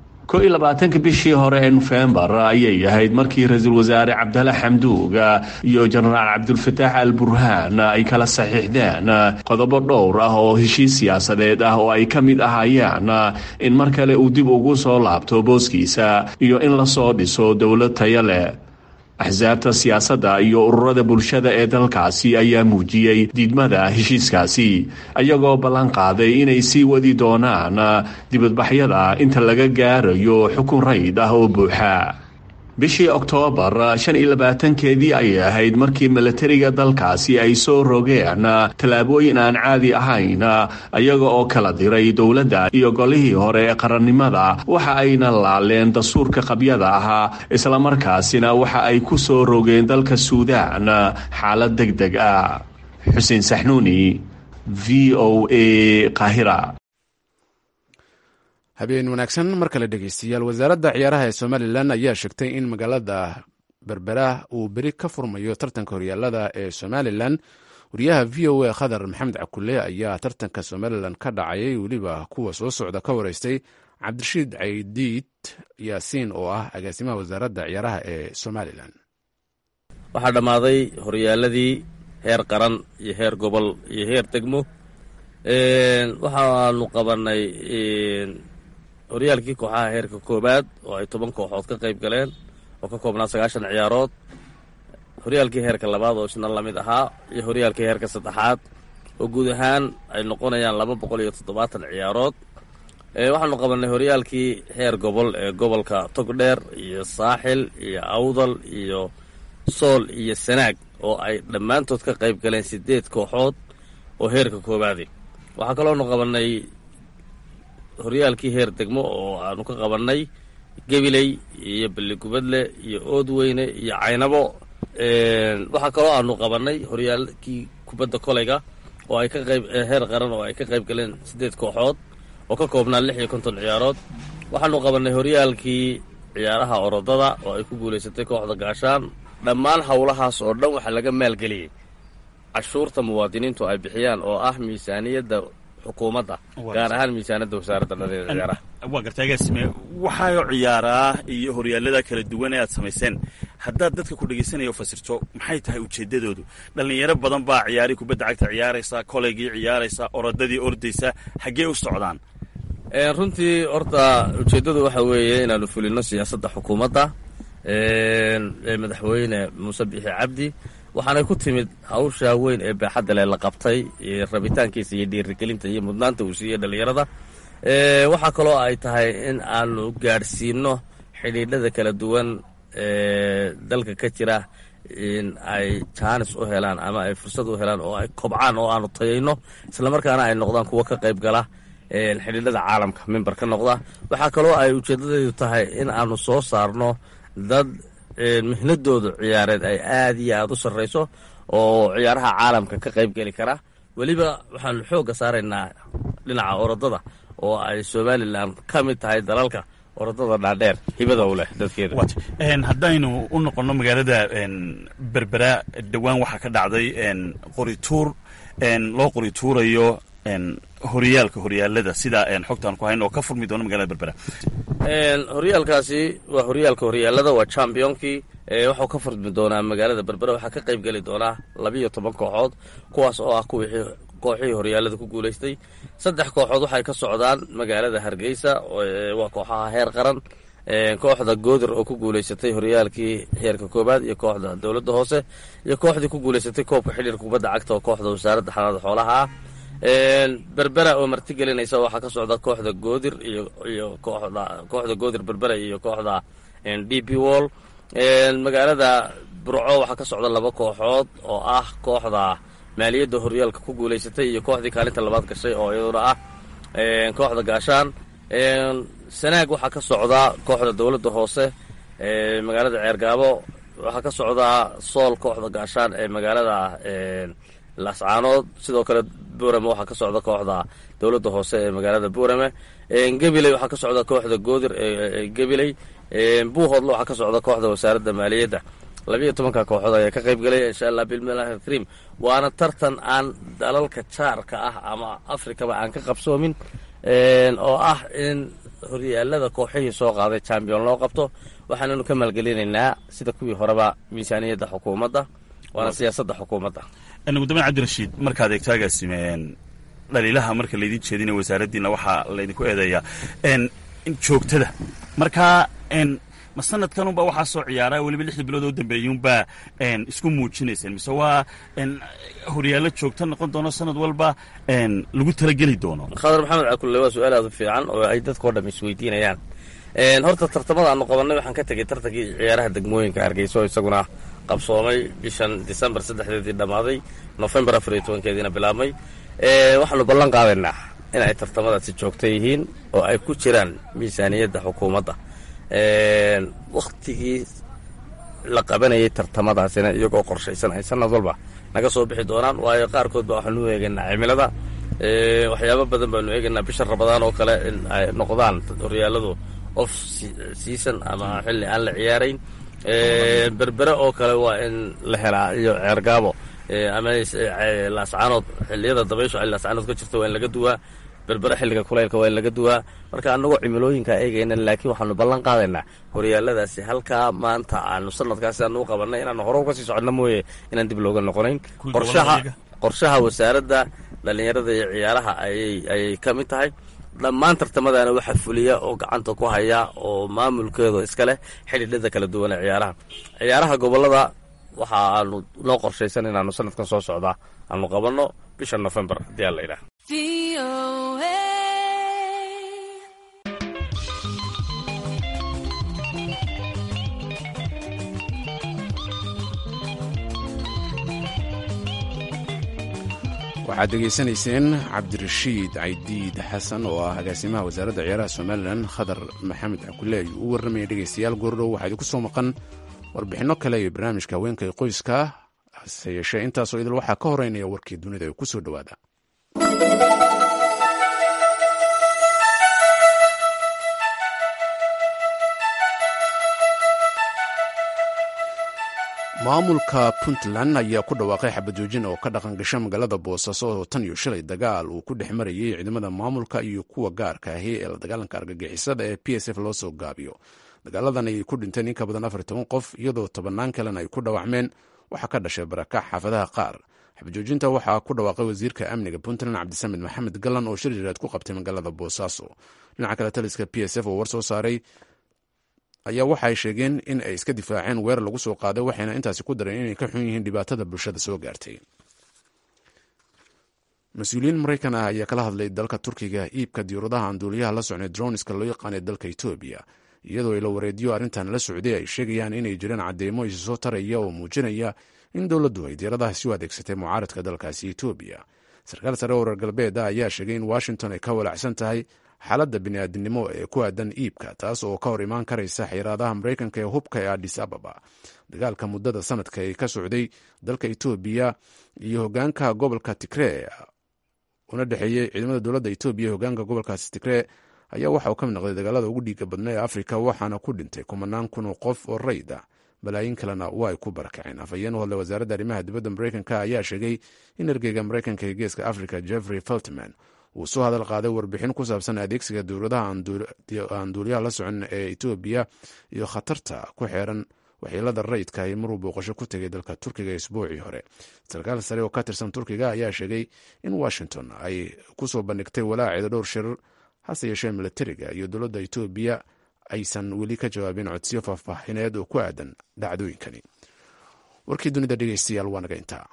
21 bishii hore ee Nofembar ayay ahayd markii ra-iisul wasaare cabdalla xamduug iyo jenaraal cabdilfataax al burhaan ay kala saxiixdeen qodobo dhowr ah oo heshiis siyaasadeed ah oo ay ka mid ahaayeen in mar kale uu dib ugu soo laabto booskiisa iyo in la soo dhiso dowlad tayo leh. axsaabta siyaasadda iyo ururada bulshada ee dalkaasi ayaa muujiyey diidmada heshiiskaasi, ayagoo ballan qaaday inay sii wadi doonaan dibadbaxyada inta laga gaarayo xukun rayid ah oo buuxa. bishii Oktoobar 25keedii ayay ahayd markii militariga dalkaasi ay soo rogeen tallaabooyin aan caadi ahayn, ayaga oo kala diray dowladda iyo golihii hore ee qarannimada, waxa ayna laaleen dastuurka qabyada ahaa, islamarkaasina waxa ay ku soo rogeen dalka suudaan xaalad degdeg ah. xuseen saxnuuni, v o a, Qaahira. habeen wanaagsan mar kale dhegeystayaal. wasaaradda ciyaaraha ee somalilan ayaa sheegtay in magaalada berbera uu beri ka furmayo tartanka horyaalada ee somalilan. wariyaha v o a khadar maxamed cakule ayaa tartanka somalilan ka dhacayay weliba kuwa soo socda ka wareystay cabdirashiid caydiid yaasiin oo ah agaasimaha wasaaradda ciyaaraha ee somalilan. waxaa dhammaaday horyaaladii heer qaran iyo heer gobol iyo heer degmo. waxaanu qabanay horyaalkii kooxaha heerka koobaad oo ay 10 kooxood ka qayb galeen oo ka koobnaa 9 ciyaarood, horyaalkii heerka labaad oo isna lamid ahaa, iyo horyaalkii heerka saddexaad oo guud ahaan ay noqonayaan 270 ciyaarood. waxaanu qabanay horyaalkii heer gobol ee gobolka Togdheer iyo Saaxil iyo Awdal iyo Sool iyo Sanaag oo ay dhammaantood ka qayb galeen 8 kooxood oo heerka koobaadi. waxaa kaloo qabanay horyaalkii heer degmo oo aanu ka qabanay gabiley iyo balligubadle iyo oodweyne iyo caynabo. waxaa kaloo aanu qabannay horyaalkii kubadda kolayga oo ay ka qayb heer qaran oo ay ka qayb galeen 8 kooxood oo ka koobnaa 56 ciyaarood. waxaanu qabannay horyaalkii ciyaaraha orodada oo ay ku guulaysatay kooxda gaashaan. dhammaan howlahaas oo dhan waxaa laga maalgeliyey cashuurta muwaadiniintu ay bixiyaan oo ah miisaaniyadda xukuumadda, gaar ahaan miisaaniyadda wasaaradda dhalinyarada ciyaaraha. waa gartay agaasime, waxaayo ciyaaraa iyo horyaalada kala duwan ee aad samayseen, haddaad dadka ku dhegaysanaya u fasirto maxay tahay ujeeddadoodu? dhallinyaro badan baa ciyaari kubadda cagta ciyaaraysa, koleygii ciyaaraysa, orodadii ordaysa, xaggee u socdaan? runtii horta ujeeddadu waxa weeye inaanu fulino siyaasadda xukuumadda ee madaxweyne muuse biixi cabdi, waxaanay ku timid hawsha weyn ee baaxadda leh la qabtay rabitaankiisa iyo dhiirigelinta iyo mudnaanta uu siiyey dhallinyarada. waxaa kaloo ay tahay in aanu gaadhsiino xidhiidhada kala duwan ee dalka ka jira in ay jaanis u helaan ama ay fursad u helaan oo ay kobcaan oo aanu tayayno, islamarkaana ay noqdaan kuwa ka qayb gala xidhiidhada caalamka mimbar ka noqda. waxaa kaloo ay ujeeddadeedu tahay in aanu soo saarno dad mihnadoodu ciyaareed ay aad iyo aad u sarrayso oo ciyaaraha caalamka ka qayb geli kara. weliba waxaanu xoogga saaraynaa dhinaca orodada oo ay somalilan ka mid tahay dalalka orodada dhaadheer hibada u leh dadkeeda. haddaynu u noqonno magaalada berbera, dhowaan waxaa ka dhacday qorituur loo qorituurayo horyaalada sida xogtaan ku hayn oo ka furmi doona magaalada berbera. horyaalkaasi waa horyaalka horyaalada, waa championkii. waxuu ka furmi doonaa magaalada berbera. waxaa ka qayb geli doonaa 12 kooxood, kuwaas oo ah kooxihii horyaalada ku guulaystay. 3 kooxood waxay ka socdaan magaalada hargeysa, waa kooxaha heer qaran. kooxda goodir oo ku guulaysatay horyaalkii heerka koobaad, iyo kooxda dowladda hoose, iyo kooxdii ku guulaysatay koobka xidhiirka kubadda cagta oo kooxda wasaaradda xanaanada xoolaha ah. berbera oo martigelinaysa waxaa ka socda kooxda goodir iyo kooxda goodir berbera iyo kooxda DP Wall. magaalada burco waxaa ka socda 2 kooxood oo ah kooxda maaliyadda horyaalka ku guulaysatay iyo kooxdii kaalinta labaad gashay oo iyaduna ah kooxda gaashaan. sanaag waxaa ka socda kooxda dowladda hoose magaalada ceergaabo. waxaa ka socda sool kooxda gaashaan ee magaalada lascaanood. sidoo kale buurame waxaa ka socda kooxda dowladda hoose ee magaalada buurame. gabiley waxaa ka socda kooxda goodir ee gabiley. buuhoodle waxaa ka socda kooxda wasaaradda maaliyadda. 12 kooxood ayaa ka qayb galaya insha allah bilmilahi kariim. waana tartan aan dalalka jaarka ah ama afrikaba aan ka qabsoomin, oo ah in horyaalada kooxihii soo qaaday champion loo qabto. waxaananu ka maalgelinaynaa sida kuwii horeba miisaaniyadda xukuumadda, waana siyaasadda xukuumadda. ugu dambeyn cabdirashiid, markaad eegto agaasimeen dhaliilaha marka laydin jeedina wasaaraddiina waxaa laydinku eedeeyaa joogtada. markaa ma sanadkanunba waxaa soo ciyaaraa weliba 6 bilood oo dambeeyuunbaa isku muujinayseen, mise waa horyaallo joogto noqon doono sanad walba lagu talageli doono? khadar maxamed cakulle, waa su-aal aad u fiican oo ay dadkao dham isweydiinayaan. horta tartamada aanu qabannay waxaan ka tegey tartankii ciyaaraha degmooyinka hargeysa oo isaguna qabsoomay bishan December 3 dhammaaday, November 14 bilaabmay. waxaanu ballan qaadaynaa in ay tartamadaasi joogto yihiin oo ay ku jiraan miisaaniyadda xukuumadda. wakhtigii la qabanayay tartamadaasina iyagoo qorshaysan ay sanad walba naga soo bixi doonaan, waayo qaarkood baa waxaanu eegaynaa cimilada. waxyaabo badan baanu eegaynaa bisha Ramadaan oo kale in ay noqdaan horyaaladu off season ama xilli aan la ciyaarayn. berbere oo kale waa in la helaa, iyo ceergaabo ama laascaanood xilliyada dabayshu ay laascaanood ka jirto waa in laga duwaa. berbere xilliga kulaylka waa in laga duwaa. marka annagoo cimilooyinka eegayna, laakiin waxaanu ballan qaadaynaa horyaaladaasi halkaa maanta aanu sanadkaasi aanu u qabannay inaanu hore uga sii soconno mooye inaan dib looga noqonayn. qorshaha wasaaradda dhallinyarada iyo ciyaaraha ayay ka mid tahay. dhammaan tartamadaana waxaa fuliya oo gacanta ku haya oo maamulkeeda iska leh xidhiidhada kala duwan ee ciyaaraha gobollada. waxa aanu noo qorshaysan inaanu sanadkan soo socdaa aanu qabanno bisha November haddii aan la yidhaah. waxaad dhegaysanayseen cabdirashiid caydiid xasan oo ah agaasimaha wasaaradda ciyaaraha somalilan khadar maxamed cakule ayuu u warramaya dhegaystayaal goordhow waxaa idinku soo maqan warbixinno kale iyo barnaamijka haweenka ee qoyska hase yeeshee intaasoo idil waxaa ka horeynaya warkii dunida ee ku soo dhowaada. maamulka puntland ayaa ku dhawaaqay xabajoojin oo ka dhaqan gasha magaalada boosaaso oo tan iyo shalay dagaal uu ku dhex marayay ciidamada maamulka iyo kuwa gaarka ahi ee la dagaalanka argagixisada ee p s f loo soo gaabiyo. dagaaladan ayay ku dhinteen in ka badan 40 qof iyadoo 10 kalena ay ku dhaawacmeen. waxaa ka dhashay barakac xaafadaha qaar. xabajoojinta waxaa ku dhawaaqay wasiirka amniga puntland cabdisamed maxamed galan oo shir jireed ku qabtay magaalada boosaaso. dhinaca kale taliska p s f oo war soo saaray ayaa waxaay sheegeen in ay iska difaaceen weerar lagu soo qaaday, waxayna intaasi ku dareen inay ka xun yihiin dhibaatada bulshada soo gaartay. mas-uuliyiin maraykan ah ayaa kala hadlay dalka turkiga iibka diyauradaha aan duuliyaha la socnay droniska loo yaqaanay dalka etoobiya, iyadoo ilo wareedyo arrintan la socday ay sheegayaan inay jiraan cadeymo isu soo taraya oo muujinaya in dowladdu ay diyaaradahaasi u adeegsatay mucaaradka dalkaasi etoobiya. sarkaal sare oo reer galbeeda ayaa sheegay in washington ay ka walacsan tahay xaaladda bini'aadinimo ee ku aadan iibka, taas oo ka hor imaan karaysa xiraadaha maraykanka ee hubka ee addis ababa. dagaalka muddada sanadka ee ka socday dalka etoobiya iyo hogaanka gobolka tigree una dhexeeyey ciidamada dowladda etoobiya iyo hogaanka gobolkaasi tigree ayaa waxa uu ka mid noqday dagaalada ugu dhiiga badna ee afrika, waxaana ku dhintay 10 kun oo qof oo rayd ah, balaayin kalena waa ay ku barakaceen. afhayeen u hadlay wasaaradda arrimaha dibadda maraykanka ayaa sheegay in ergeyga maraykanka ee geeska afrika jeffrey feltman uu soo hadal qaaday warbixin ku saabsan adeegsiga dowladaha aan duuliyaha la socon ee etoobiya iyo khatarta ku xeeran waxyeelada rayidka ay maruu booqasho ku tegay dalka turkiga isbuucii hore. sarkaal sare oo ka tirsan turkiga ayaa sheegay in washington ay ku soo bandhigtay walaaceeda dhowr shirar, hase yeeshee milatariga iyo dowladda etoobiya aysan weli ka jawaabin codsiyo faahfaaxineed oo ku aadan dhacdooyinkani. warkii dunida dhegeystayaal waa naga intaa.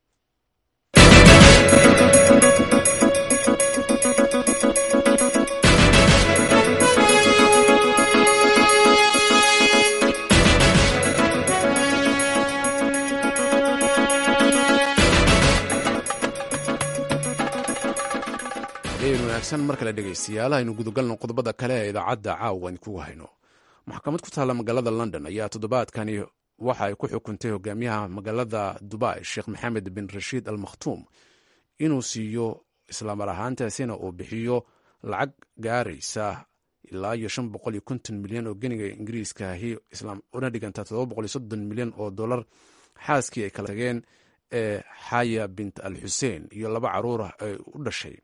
wanaagsan mar kale dhegeystayaal, aynu gudagalno qodobada kale ee idaacadda caawa idinkugu hayno. maxkamad ku taalla magaalada london ayaa toddobaadkani waxa ay ku xukuntay hogaamiyaha magaalada dubai sheekh maxamed bin rashiid al makhtuum inuu siiyo islaamar ahaantaasina uu bixiyo lacag gaaraysa ilaa iyo 550 milyan oo geniga ingiriiska ahi, una dhiganta 730 milyan oo dollar xaaskii ay kala tageen ee xaya bint al xuseen iyo 2 caruur ah ay u dhashay.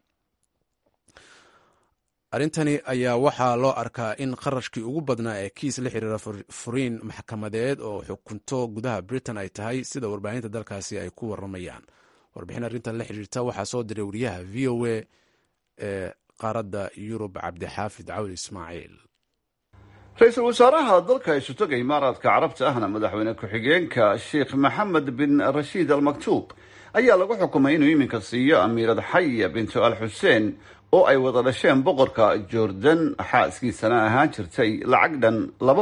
arrintani ayaa waxaa loo arkaa in qarashkii ugu badnaa ee kiis la xiriira furiin maxkamadeed oo xukunto gudaha britain ay tahay, sida warbaahinta dalkaasi ay ku waramayaan. warbixin arrintan la xiriirta waxaa soo diray wariyaha v o a ee qaaradda yurub cabdixaafid cawli ismaaciil. ra-iisul wasaaraha dalka isutoga imaaraadka carabta ahna madaxweyne ku-xigeenka sheekh maxamed bin rashiid al maktuub ayaa lagu xukumay inuu iminka siiyo amiirad xaya bintu al xuseen oo ay wada dhasheen boqorka jordan, xaaskiisana ahaan jirtay lacag dhan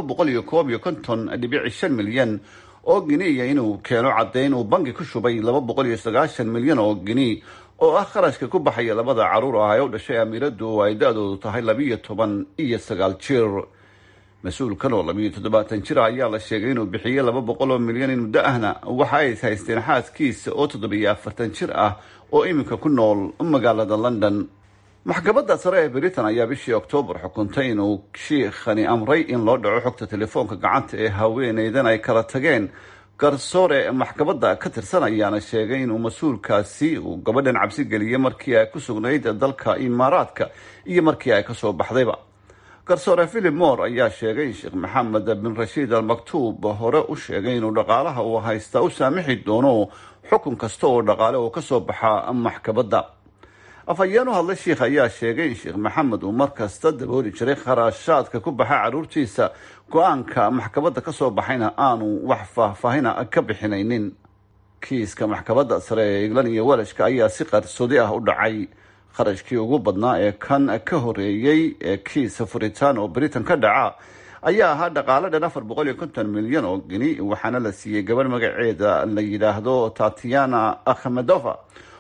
251.5 milyan oo giniya inuu keeno caddayn uu bangi ku shubay 290 milyan oo gini oo ah kharashka ku baxaya 2 caruur ah ee u dhashay amiiraddu oo ay da-doodu tahay 12 iyo 9 jir. mas-uulkan oo 27 jir ayaa la sheegay inuu bixiyey 200 milyan in muddo ahna waxa ay haysteen xaaskiisa oo 47 jir ah oo iminka ku nool magaalada london. maxkamadda sare ee britain ayaa bishii oktoobar xukuntay inuu shiikhani amray in loo dhaco xogta telefoonka gacanta ee haweeneydan ay kala tageen. garsoore maxkamadda ka tirsan ayaana sheegay inuu mas-uulkaasi uu gabadhan cabsi geliyey markii ay ku sugnayd dalka imaaraadka iyo markii ay kasoo baxdayba. garsoore philip moore ayaa sheegay in sheekh maxamed bin rashiid al maktuub hore u sheegay inuu dhaqaalaha uu haysta u saamixi doono xukun kasta oo dhaqaale oo kasoo baxa maxkamadda. afhayeen u hadlay sheikh ayaa sheegay in sheekh maxamed uu mar kasta dabooli jiray kharashaadka ku baxa caruurtiisa, go-aanka maxkamadda ka soo baxayna aanu wax faahfaahina ka bixinaynin. kiiska maxkamadda sare ee england iyo welashka ayaa si qarsoodi ah u dhacay. kharashkii ugu badnaa ee kan ka horeeyey ee kiis furitaan oo britain ka dhaca ayaa ahaa dhaqaale dhan 450 milyan oo gini, waxaana la siiyey gabadh magaceeda la yidhaahdo tatiana akhmedova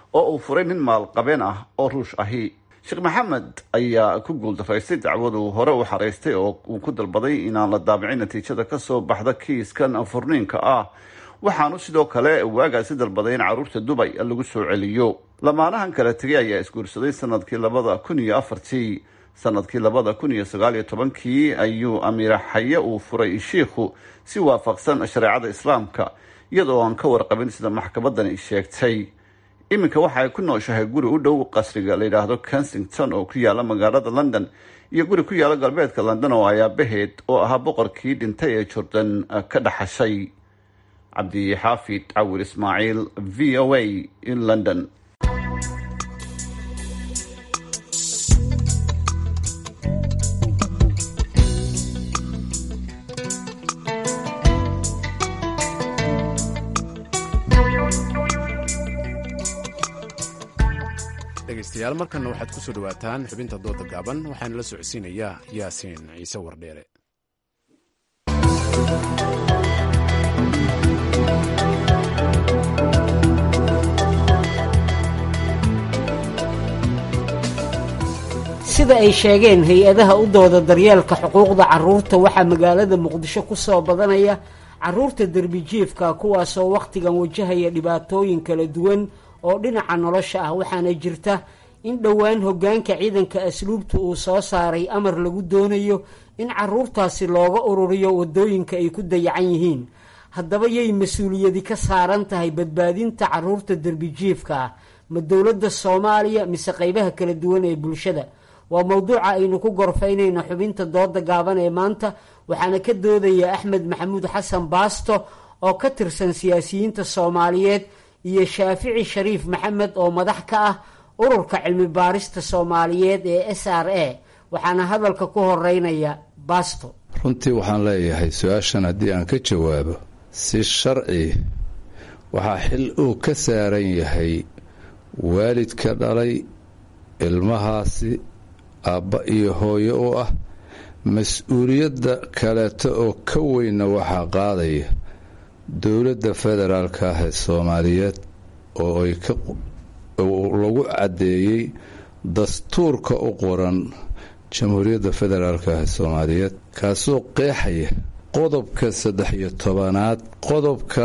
oo uu furay nin maalqabeen ah oo ruush ahi. sheekh maxamed ayaa ku guuldaraystay dacwaduu hore u xaraystay oo uu ku dalbaday inaan la daabicin natiijada ka soo baxda kiiskan furniinka ah, waxaanu sidoo kale waagaasi dalbaday in carruurta Dubay lagu soo celiyo. lamaanahan kala tegay ayaa isguursaday sanadkii 2004. sanadkii 2019 ayuu Amiira Xaye uu furay shiikhu si waafaqsan shareecada Islaamka, iyadoo aan ka warqabin sida maxkamadani sheegtay. iminka waxa ay ku nooshahay guri u dhow qasriga la yiraahdo Kensington oo ku yaala magaalada London, iyo guri ku yaala galbeedka London oo ay aabaheed oo ahaa boqorkii dhintay ee Jordan ka dhaxashay. Cabdi Xaafid Cawir Ismaaciil, VOA in London. dhegaystayaal markana waxaad ku soo dhawaataan xubinta dooda gaaban, waxaana la socodsiinayaa Yaasiin Ciise Wardheere. sida ay sheegeen hay-adaha u dooda daryeelka xuquuqda carruurta, waxaa magaalada muqdisho ku soo badanaya carruurta derbijiifka, kuwaasoo wakhtigan wajahaya dhibaatooyin kala duwan oo dhinaca nolosha ah. waxaana jirta in dhowaan hoggaanka ciidanka asluubta uu soo saaray amar lagu doonayo in carruurtaasi looga ururiyo waddooyinka ay ku dayacan yihiin. haddaba yay mas-uuliyadi ka saaran tahay badbaadinta carruurta derbijiifka ah? ma dowladda Soomaaliya mise qaybaha kala duwan ee bulshada? waa mowduuca aynu ku gorfaynayno xubinta dooda gaaban ee maanta, waxaana ka doodaya Axmed Maxamuud Xasan Baasto oo ka tirsan siyaasiyiinta Soomaaliyeed iyo Shaafici Shariif Maxamed oo madax ka ah ururka cilmi baarista Soomaaliyeed ee SRA. waxaana hadalka ku horeynaya Baasto. runtii waxaan leeyahay su-aashan haddii aan ka jawaabo si sharci, waxaa xil uu ka saaran yahay waalidka dhalay ilmahaasi, aabba iyo hooyo u ah. mas-uuliyadda kaleeto oo ka weynna waxaa qaadaya dowladda federaalka ah ee Soomaaliyeed oo ay lagu caddeeyey dastuurka u qoran jamhuuriyadda federaalka ah ee Soomaaliyeed, kaasoo qeexaya qodobka 13aad, qodobka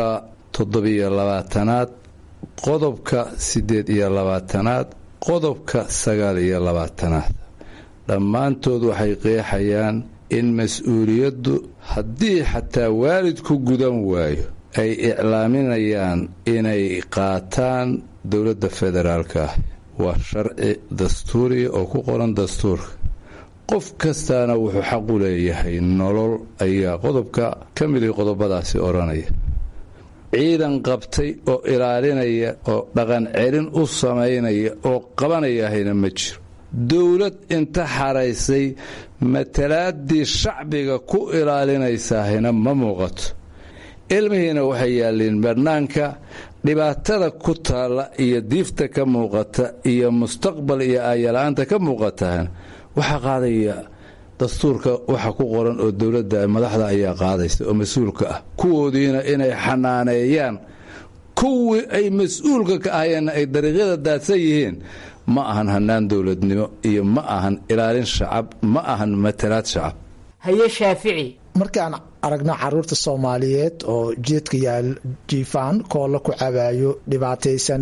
17aad, qodobka 18aad, qodobka 19aad. dhammaantood waxay qeexayaan in mas-uuliyaddu haddii xataa waalidku gudan waayo ay iclaaminayaan inay qaataan dowladda federaalka ah. waa sharci dastuuriya oo ku qoran dastuurka. qof kastaana wuxuu xaq u leeyahay nolol, ayaa qodobka ka mid ah qodobadaasi odhanaya. ciidan qabtay oo ilaalinaya oo dhaqan celin u samaynaya oo qabanayahayna ma jiro. dowlad inta xaraysay matalaadii shacbiga ku ilaalinaysaahina ma muuqato. ilmihiina waxay yaalliin bannaanka. dhibaatada ku taalla iyo diifta ka muuqata iyo mustaqbal iyo aayala-aanta ka muuqatahan waxaa qaadaya dastuurka waxa ku qoran oo dowladda madaxda ayaa qaadaysa oo mas-uulka ah. kuwoodiina inay xanaaneeyaan kuwii ay mas-uulka ka ahayeenna ay dariiqyada daadsan yihiin ma ahan hannaan dowladnimo iyo ma ahan ilaalin shacab, ma ahan matalaad shacab. haye Shaafici, markaan aragno caruurta Soomaaliyeed oo jeedka yaal jiifaan koolla ku cabaayo dhibaataysan,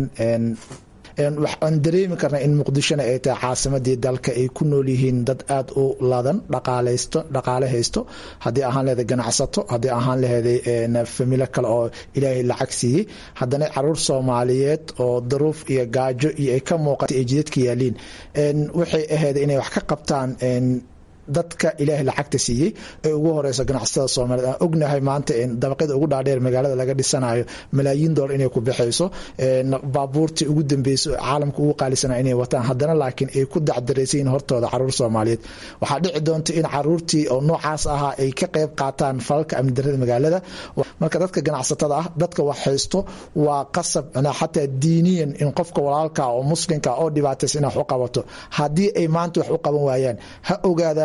waxaan dareemi karnaa in muqdishona ay tahay caasimadii dalka, ay ku nool yihiin dad aad u ladan, dhaqaale haysto, haddii ahaan leeday ganacsato, haddii ahaan leeday familo kale oo ilaahay lacag siiyey. haddana caruur Soomaaliyeed oo daruuf iyo gaajo iyo ay ka muuqatay ay jidadka yaaliin, waxay ahayd inay wax ka qabtaan dadka ilaahay lacagta siiyey ee ugu horeysa ganacsatada Soomaaliyeed. aan ognahay maanta in dabaqada ugu dhaadheer magaalada laga dhisanayo malaayiin dollar inay ku bixayso, baabuurtii ugu dambeysay caalamka ugu qaalisana inay wataan, haddana laakiin ay ku dacdaraysiin hortooda caruur Soomaaliyeed. waxaa dhici doonta in caruurtii oo noocaas ahaa ay ka qayb qaataan falalka amni darrada magaalada. marka dadka ganacsatada ah, dadka wax haysto, waa qasab xataa diiniyan in qofka walaalka oo muslimka oo dhibaataysan wax u qabato. haddii ay maanta wax u qaban waayaan, ha ogaadaan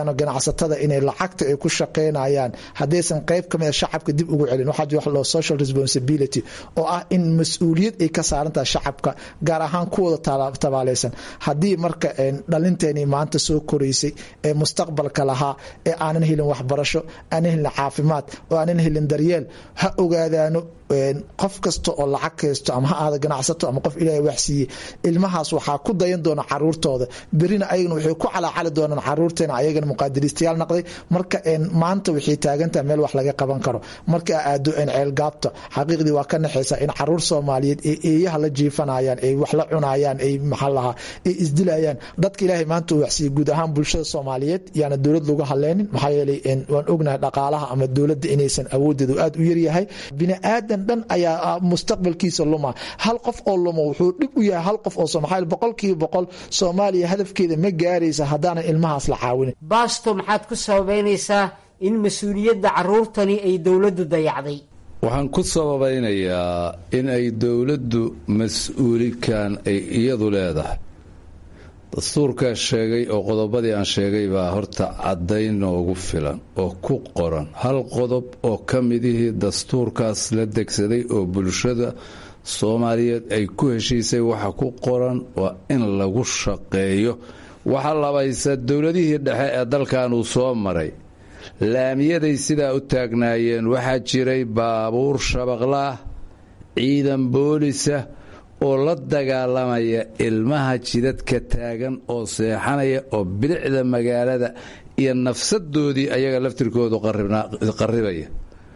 arkayaan ganacsatada inay lacagta ay ku shaqaynayaan haddaysan qayb ka mid shacabka dib ugu celin waxaa jira wax loo social responsibility oo ah in mas-uuliyad ay ka saaran tahay shacabka gaar ahaan kuwooda tabaalaysan haddii marka dhalinteeni maanta soo koraysay ee mustaqbalka lahaa ee aanan helin waxbarasho aanan helin caafimaad oo aanan helin daryeel ha ogaadaano qof kasta oo lacag haysto ama ha aada ganacsato ama qof ilaahay wax siiyey ilmahaas waxaa ku dayan doona caruurtooda berina ayagana waxay ku calaacali doonaan caruurteena ayagana muqaadiristayaal noqday marka maanta waxay taagantahay meel wax laga qaban karo marka aado ceelgaabta xaqiiqdii waa ka naxaysaa in caruur Soomaaliyeed ee eeyaha la jiifanayaan ay wax la cunayaan ay maxaa lahaa ay isdilayaan dadka ilaahay maanta wax siiyey guud ahaan bulshada Soomaaliyeed yaana dawlad lagu haleynin maxaa yeelay waan ognahay dhaqaalaha ama dawladda inaysan awoodeedu aad u yar yahay bini'aadan dhan ayaa mustaqbalkiisa luma hal qof oo luma wuxuu dib u yahay hal qof oo Soomaaliyeed 100% Soomaaliya hadafkeeda ma gaaraysa hadaan ilmahaas la caawin baasto maxaad ku sababeynaysaa in mas'uuliyadda caruurtani ay dawladdu dayacday waxaan ku sababeynayaa in ay dawladdu mas'uulikan ay iyadu leedahay dastuurka sheegay oo qodobadii aan sheegay baa horta cadayn noogu filan oo ku qoran hal qodob oo ka midihii dastuurkaas la degsaday oo bulshada Soomaaliyeed ay ku heshiisay waxa ku qoran waa in lagu shaqeeyo waxa labaysa dawladihii dhexe ee dalkan uu soo maray laamiyaday sidaa u taagnaayeen waxaa jiray baabuur shabaqlaah ciidan boolisa oo la dagaalamaya ilmaha jidadka taagan oo seexanaya oo bilicda magaalada iyo nafsadoodii ayaga laftirkoodu qarribaya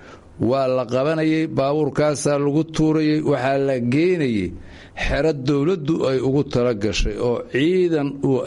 waa la qabanayay baabuurkaasaa lagu tuurayay waxaa la geenayay xero dawladdu ay ugu tala gashay oo ciidan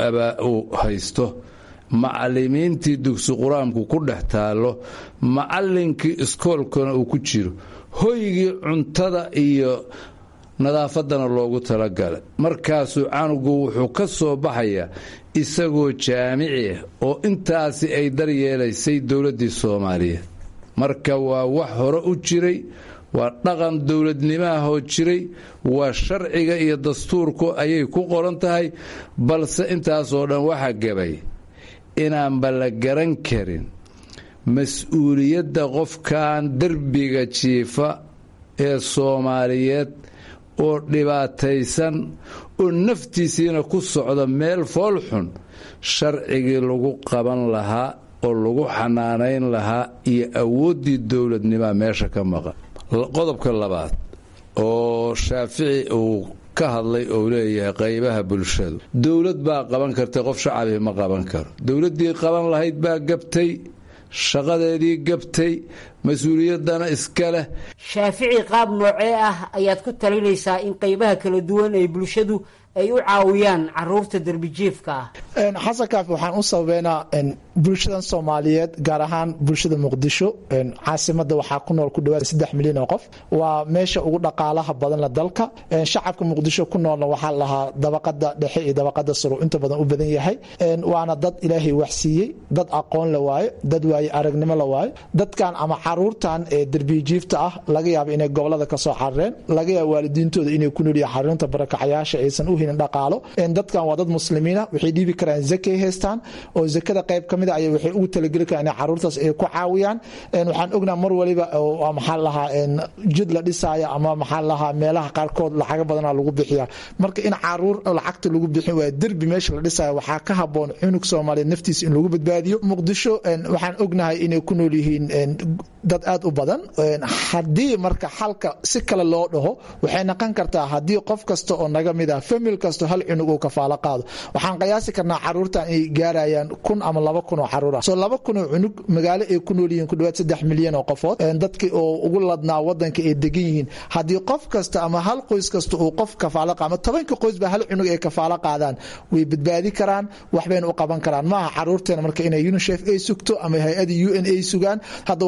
uu haysto macallimiintii dugsi qur-aanku ku dhex taallo macallinkii iskoolkana uu ku jiro hoygii cuntada iyo nadaafadana loogu talagalay markaasuu canugu wuxuu ka soo baxayaa isagoo jaamici ah oo intaasi ay daryeelaysay dawladdii Soomaaliyeed marka waa wax hore u jiray waa dhaqan dawladnimaahoo jiray waa sharciga iyo dastuurku ayay ku qoran tahay balse intaasoo dhan waxa gabay inaanba la garan karin mas-uuliyadda qofkan derbiga jiifa ee Soomaaliyeed oo dhibaataysan oo naftiisiina ku socda meel foolxun sharcigii lagu qaban lahaa oo lagu xanaanayn lahaa iyo awooddii dawladnimada meesha ka maqan qodobka labaad oo Shaafici uu ka hadlay oo leeyahay qaybaha bulshadu dawlad baa qaban kartay qof shacbi ma qaban karo dawladdii qaban lahayd baa gabtay shaqadeedii gabtay mas-uuliyaddana iska leh Shaafici qaab noocee ah ayaad ku talinaysaa in qaybaha kala duwan ee bulshadu ay u caawiyaan caruurta darbijiifka xasan kaafi waxaan u sababeynaa bulshada Soomaaliyeed gaar ahaan bulshada Muqdisho caasimada waxaa ku nool ku dhawaad 3 milyan oo qof waa meesha ugu dhaqaalaha badan la dalka shacabka Muqdisho ku noolna waxaa lahaa dabaqada dhexe iyo dabaqada sare inta badan u badan yahay waana dad Ilaahay wax siiyay dad aqoon la waayo dad waay aragnimo la waayo dadkan ama caruurtan ee darbijiifta ah laga yaabo inay gobolada ka soo xarreen laga yaabo waalidiintooda inay ku nool yihiin xarunta barakacayaasha aysan u helin dhaqaalo dadkan waa dad muslimiina waxay dhiibi karaan zakay haystaan oo zakada qayb kamid ah waxay ugu talagali karaan in caruurtaas ay ku caawiyaan waxaan ognaa mar waliba oo maxaa lahaa jid la dhisaayo ama maxaa lahaa meelaha qaarkood lacag badan lagu bixiyaa marka in caruur lacagta lagu bixin waa derbi meesha la dhisaayo waxaa ka haboon cunug Soomaaliyeed naftiisa in lagu badbaadiyo Muqdisho waxaan ognahay inay ku nool yihiin dad aad u badan hadii marka xalka si kale loo dhaho waxay noqon kartaa hadii qof kasta oo naga mid ah family kasta hal cunug oo kafaalo qaado waxaan qiyaasi karnaa caruurtan ay gaarayaan 1,000 ama 2,000 oo caruur ah soo 2,000 oo cunug magaalo ay ku nool yihiin ku dhawaad 3 milyan oo qofood dadkii oo ugu ladnaa wadanka ay degan yihiin hadii qof kasta ama hal qoys kasta oo qof kafaalo qaado 10 qoys ba hal cunug ay kafaalo qaadaan way badbaadi karaan wax bayna u qaban karaan maaha caruurteena marka inay UNICEF ay sugto ama hay'adda UN ay sugaan hadda warbixinta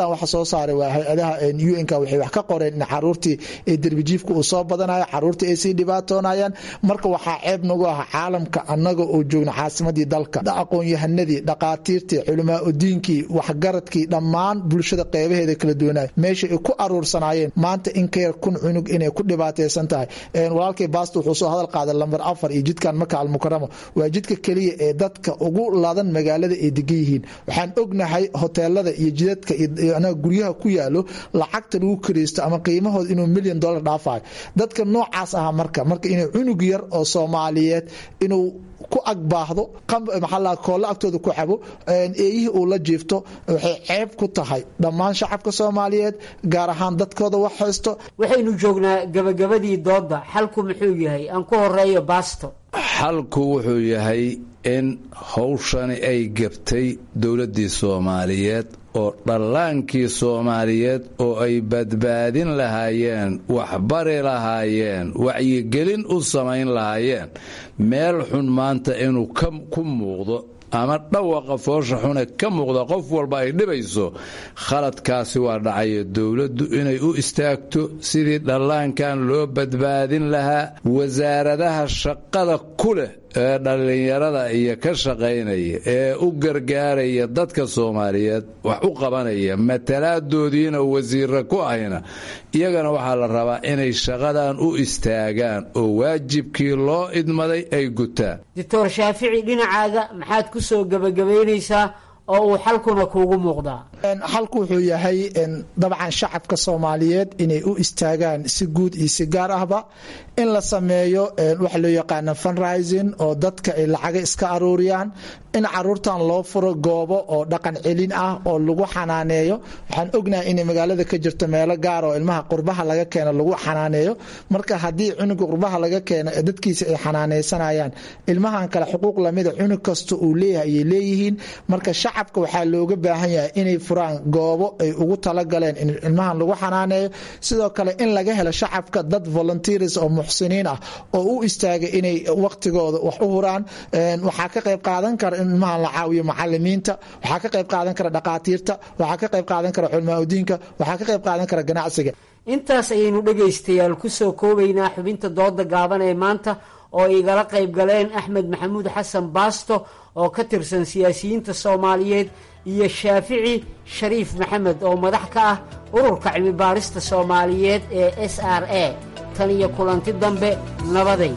riboodkan waxa soo saaray waa hay-adaha UN-ka waxay wax ka qoreen in caruurtii ee derbijiifka uu soo badanayo caruurtii ay sii dhibaatoonayaan marka waxaa ceeb nagu ah caalamka annaga oo joogna caasimadii dalka aqoon-yahanadii dhaqaatiirtii culamaa udiinkii waxgaradkii dhammaan bulshada qeybaheeda kala duwanay meesha ay ku aruursanaayeen maanta in ka yar 1,000 cunug inay ku dhibaataysan tahay walaalkay baasto wuxuu soo hadal qaaday lambar 4 iyo jidkan Maka al-Mukarrama waa jidka kaliya ee dadka ugu laadan magaalada ay degan yihiin waxaan ognahay hoteelada iyo jidadka iyo anaga guryaha ku yaalo lacagta lagu kireysto ama qiimahooda inuu $1 million dhaafayo dadka noocaas ah marka inuu cunug yar oo Soomaaliyeed inuu ku agbaahdo maxalla koola agtooda ku xabo eeyihii uu la jiifto waxay ceeb ku tahay dhammaan shacabka Soomaaliyeed gaar ahaan dadkooda wax haysto waxaynu joognaa gabagabadii dooda xalku muxuu yahay aan ku horeeyo baasto xalku wuxuu yahay in hawshani ay gabtay dowladdii Soomaaliyeed oo dhallaankii Soomaaliyeed oo ay badbaadin lahaayeen waxbari lahaayeen wacyigelin u samayn lahaayeen meel xun maanta inuu ku muuqdo ama dhawaqa foosha xune ka muuqda qof walba ay dhibayso khaladkaasi waa dhacaya dowladdu inay u istaagto sidii dhallaankan loo badbaadin lahaa wasaaradaha shaqada ku leh ee dhallinyarada iyo ka shaqaynaya ee u gargaaraya dadka Soomaaliyeed wax u qabanaya mataladoodiina wasiirra ku ahayna iyagana waxaa la rabaa inay shaqadan u istaagaan oo waajibkii loo idmaday ay gutaan Dr. Shaafici dhinacaaga maxaad ku soo gabagabeynaysaa oo uu xalkuna kuugu muuqdaa xalku wuxuu yahay dabcan shacabka Soomaaliyeed inay u istaagaan si guud iyo si gaar ahba in la sameeyo wax loo yaqaan fundraising oo dadka ay lacag iska aruuriyaan in caruurtan loo furo goobo oo dhaqan celin ah oo lagu xanaaneeyo waxaan ognahay in magaalada ka jirto meelo gaar oo ilmaha qurbaha laga keeno lagu xanaaneeyo marka hadii cunug qurbaha laga keeno dadkiisa ay xanaaneysanayaan ilmahan kale xuquuq lamida cunug kasta uu leeyahay marka shacabka waxaa looga baahan yahay inay furaan goobo ay ugu tala galeen in ilmahan lagu xanaaneeyo sidoo kale in laga helo shacabka dad volunteers oo muxsiniin ah oo u istaagay inay waqtigooda wax u huraan waxa ka qayb qaadan kara in ilmahan la caawiyo macallimiinta waxa ka qayb qaadan kara dhaqaatiirta waxa ka qayb qaadan kara culamaa udiinka waxa ka qayb qaadan kara ganacsiga intaas ayaynu dhagaystayaal ku soo koobaynaa xubinta dooda gaaban ee maanta oo igala qayb galeen Axmed Maxamuud Xasan Baasto oo ka tirsan siyaasiyiinta Soomaaliyeed iyo Shaafici Shariif Maxamed oo madax ka ah ururka cilmi baarista Soomaaliyeed ee SRA tan iyo kulanti dambe nabaday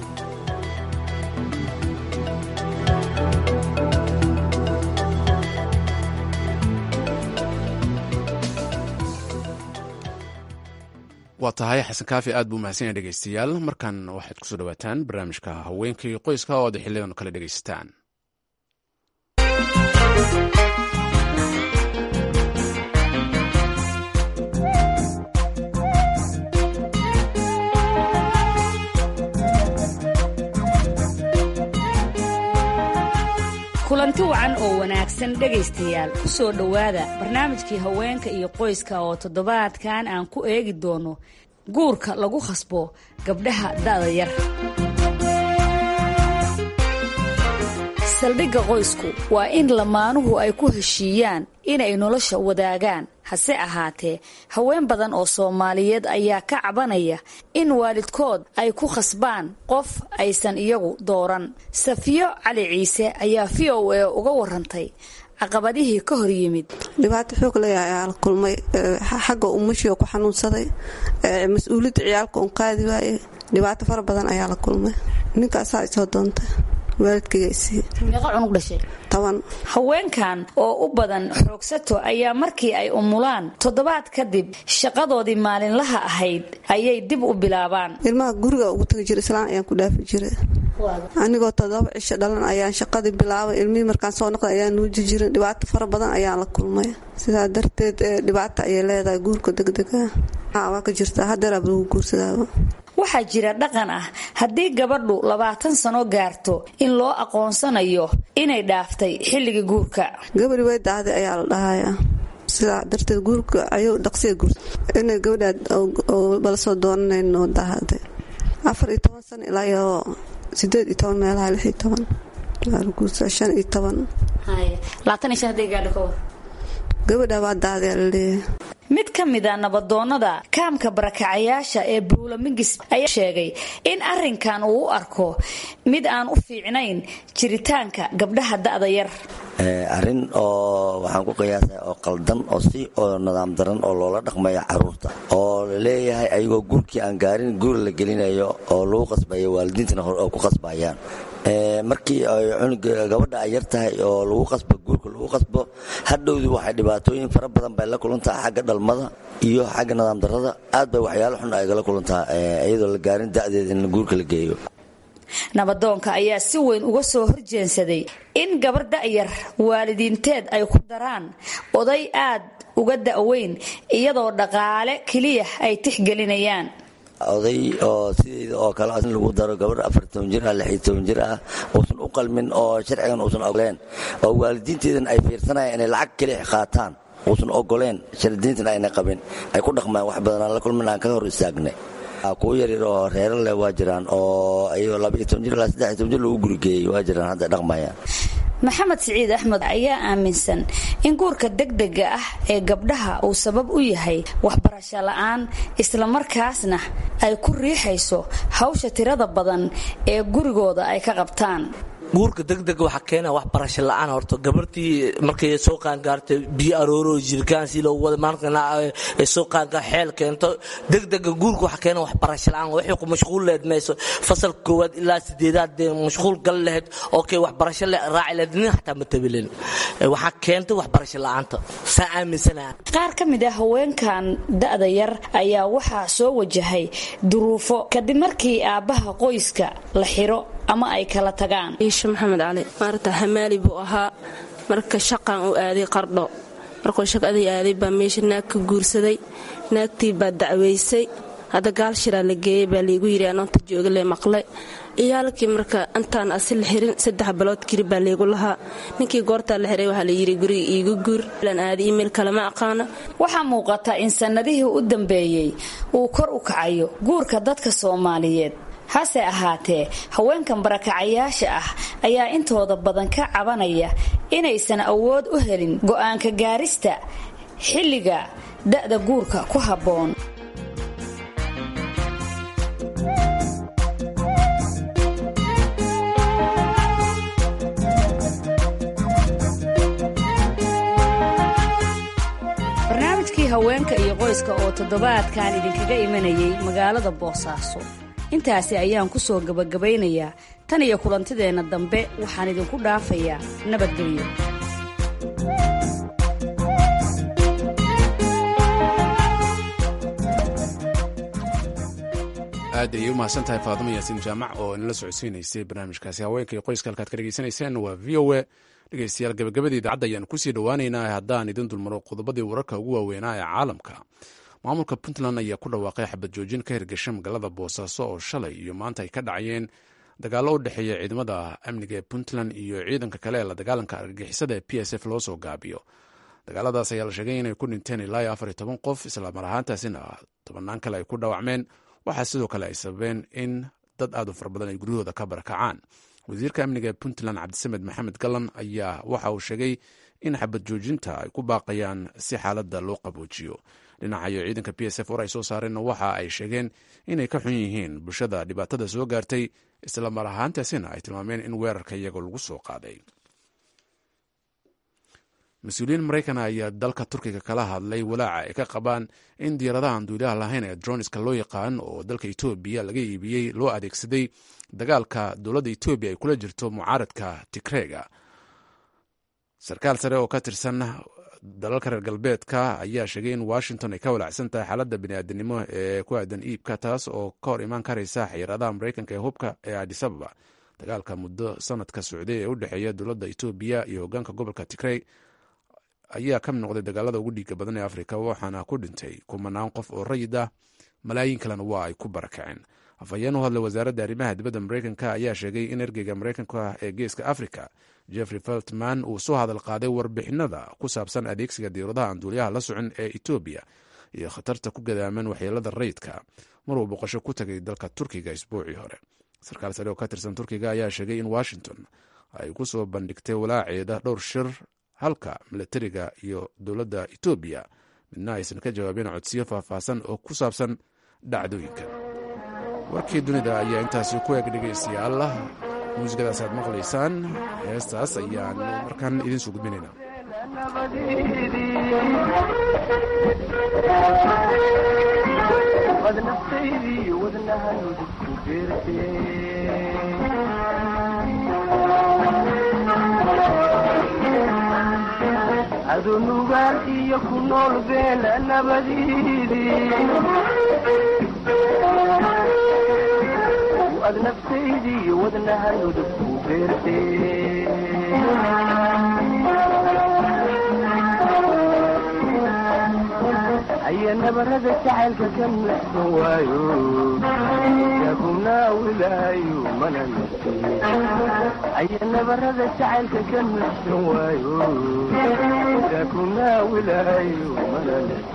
waa tahay xasan kaafi aad buu mahadsan yahay dhegaystayaal markan waxaad ku soo dhawaataan barnaamijka haweenkii qoyska oo aad xilidan kala dhegaysataan kulanti wacan oo wanaagsan dhegaystayaal ku soo dhowaada barnaamijkii haweenka iyo qoyska oo toddobaadkan aan ku eegi doono guurka lagu khasbo gabdhaha da'da yar saldhigga qoysku waa in lamaanuhu ay ku heshiiyaan inay nolosha wadaagaan hase ahaatee haween badan oo Soomaaliyeed ayaa ka cabanaya in waalidkood ay ku khasbaan qof aysan iyagu dooran Safiyo Cali Ciise ayaa VOA uga warantay caqabadihii ka hor yimid dhibaato xoog leh ayaa kulmay xagga umushiyo ku xanuunsaday mas'uuliyadda ciyaalka uu qaadi waayay dhibaato fara badan ayaa la kulmay ninkaas ay soo doontay waalidkiisa meeqa cunug dhashay 10 haweenkan oo u badan xoogsato ayaa markii ay umulaan toddobaad kadib shaqadoodii maalinlaha ahayd ayay dib u bilaabaan ilmaha guriga ugu tagi jiray islaan ayaan ku dhaafi jiray anigoo 7 cisho dhalan ayaan shaqadii bilaabay ilmihii markaan soo noqday ayaan nuuji jiray dhibaato fara badan ayaan la kulmay sidaa darteed dhibaato ayay leedahay guurka degdega waa ka jirta haddana lagu guursadaa waxaa jira dhaqan ah haddii gabadhu 20 sano gaarto in loo aqoonsanayo inay dhaaftay xilliga guurka gabadhi way daahday ayaa la dhahayaa sidaa darteed guurka ayuu dhaqsiga guursa inay gabadha bal soo doonayno daahday 14 sano ilaa iyo 18 meelaha 16 guursa 15 hay 25 hadii gaadho gabadha waa daadee la leeyahay. mid ka mid a nabadoonnada kaamka barakacayaasha ee buulamingis ayaa sheegay in arrinkan uu u arko mid aan u fiicnayn jiritaanka gabdhaha da'da yar. arrin oo waxaan ku qiyaasaa oo qaldan oo nidaam daran oo loola dhaqmayo carruurta oo la leeyahay ayagoo guurkii aan gaarin guur la gelinayo oo lagu qasbayo waalidiintana hore oo ku qasbayaan. markii ay gabadha ay yar tahay oo lagu qasbo guurka lagu qasbo hadhowdii waxay dhibaatooyin fara badan bay la kulantaa xagga dhalmada iyo xagga nidaam darrada aad bay waxyaalo xun ay gala kulantaa iyadoo la gaarin da'deeda in guurka la geeyo. nabadoonka ayaa si weyn uga soo horjeensaday in gabar da'yar waalidiinteed ay ku daraan oday aad uga da'weyn iyadoo dhaqaale keliya ay tixgelinayaan. oday oo sideeda oo kale in lagu daro gabadh 40 jir ah 60 jir ah uusan u qalmin oo sharcigan uusan ogoleen oo waalidiinteedan ay fiirsanayaan inay lacag kaliya qaataan uusan ogoleen sharcidiintan ayna qabin ay ku dhaqmaan wax badan la kulmin aan ka hor istaagnay. kuwa yaryar oo reero leh waa jiraan oo ayagoo 12 jir ilaa 13 jir lagu gurigeeyey waa jiraan hadda dhaqmayaan. maxamed siciid axmed ayaa aaminsan in guurka degdega ah ee gabdhaha uu sabab u yahay waxbarasho la'aan islamarkaasna ay ku riixayso hawsha tirada badan ee gurigooda ay ka qabtaan. guurka degdega waxa keena waxbarasho la'aan horta gabartii markay soo qaangaartay biyo arooro jirkaan si loo wada markana ay soo qaanka xeel keento degdega guurka waxa keena waxbarasho la'aan waxay ku mashquul leedmayso fasal koowaad ilaa 8aad mashquul gal lehed okay waxbarasho la raaci leedin hatta matabilin waxa keenta waxbarasho la'aanta saaaminsana. qaar ka mid ah haweenkan da'da yar ayaa waxa soo wajahay duruufo kadib markii aabaha qoyska la xiro ama ay kala tagaan. maxamed cali maarta hamaali buu ahaa marka shaqan uu aaday qardho markuu shaqadii aaday baa meesha naag ka guursaday naagtii baa dacweysay hadda gaal shiraa la geeyey baa liigu yidhi anoonta jooga lee maqle iyaalkii marka intaan asi la xirin 3 bilood kiri baa liigu lahaa ninkii goortaa la xiray waxaa la yidhi guriga iigu guur lan aadi email kalama aqaana. waxaa muuqata in sanadihii u dambeeyey uu kor u kacayo guurka dadka Soomaaliyeed. hase ahaatee haweenkan barakacayaasha ah ayaa intooda badan ka cabanaya inaysan awood u helin go'aanka gaarista xilliga da'da guurka ku habboon. barnaamijkii haweenka iyo qoyska oo toddobaadkan idinkaga imanayay magaalada Boosaaso intaasi ayaan ku soo gabagabaynayaa tan iyo kulantideenna dambe waxaan idinku dhaafayaa nabadgelyo. aad ayay u mahadsan tahay faadimo yaasiin jaamac oo inala socodsiinaysay barnaamijkaasi haweenka iyo qoyska halkaad ka dhegaysanayseen waa v o a. dhegeystayaal gabagabadii idaacadda ayaan kusii dhowaaneynaa haddaan idin dulmaro qodobadii wararka ugu waaweynaa ee caalamka. maamulka puntland ayaa ku dhawaaqay xabad joojin ka hirgasha magaalada boosaaso oo shalay iyo maanta ay ka dhacayeen dagaallo u dhexeeya ciidamada amniga ee puntland iyo ciidanka kale ee la dagaalanka argagixisada ee p s f loo soo gaabiyo. dagaaladaas ayaa la sheegay inay ku dhinteen ilaa 14 qof islamar ahaantaasina 10 kale ay ku dhaawacmeen. waxaa sidoo kale ay sababeen in dad aad u fara badan ay guryahooda ka barakacaan. wasiirka amniga ee puntland cabdisamed maxamed galan ayaa waxa uu sheegay in xabad joojinta ay ku baaqayaan si xaaladda loo qaboojiyo. dhinacayo ciidanka p s f war ay soo saareenna waxa ay sheegeen inay ka xun yihiin bulshada dhibaatada soo gaartay islamar ahaantaasina ay tilmaameen in weerarka iyagoo lagu soo qaaday. mas-uuliyiin maraykan ayaa dalka turkiga kala hadlay walaaca ay ka qabaan in diyaaradahan duuliyaha lahayn ee droniska loo yaqaan oo dalka etoobiya laga iibiyey loo adeegsaday dagaalka dowladda etoobiya ay kula jirto mucaaradka tigreega. sarkaal sare oo ka tirsan dalalka reer galbeedka ayaa sheegay in washington ay ka walaacsan tahay xaaladda bini'aadanimo ee ku aadan iibka taas oo ka hor imaan karaysa xayiraadaha maraykanka ee hubka ee adis ababa. dagaalka muddo sanadka socday ee u dhexeeya dowladda etoobiya iyo hogaanka gobolka tigrey ayaa ka mid noqday dagaalada ugu dhiiga badan ee afrika waxaana ku dhintay 10 qof oo rayid ah malaayiin kalena waa ay ku barakaceen. afhayeen u hadlay wasaaradda arrimaha dibadda maraykanka ayaa sheegay in ergeyga maraykanka ee geeska afrika jeffrey feltman uu soo hadal qaaday warbixinada ku saabsan adeegsiga diyaaradaha aan duuliyaha la socon ee etoobiya iyo khatarta ku gadaaman waxyeelada rayidka maruu boqosho ku tagay dalka turkiga isbuucii hore. sarkaal sare oo ka tirsan turkiga ayaa sheegay in washington ay ku soo bandhigtay walaaceeda dhowr shir halka milatariga iyo dowladda etoobiya midna aysan ka jawaabeen codsiyo faahfaahsan oo ku saabsan dhacdooyinkan. warkii dunida ayaa intaasi ku eg dhegaystayaal. muusikadaas aad maqlaysaan, heestaas ayaanu markaan idiin soo gudbinaynaa. adu nugaal iyo ku nool beel nabadiidii ad naftaydii wadnaha nudub ku beertee aya nabarada jacaylka ka nuxsan waayo yakumnaa wilaayo mana nafti aya nabarada jacaylka ka nuxsan waayo yakumnaa wilaayo mana nafti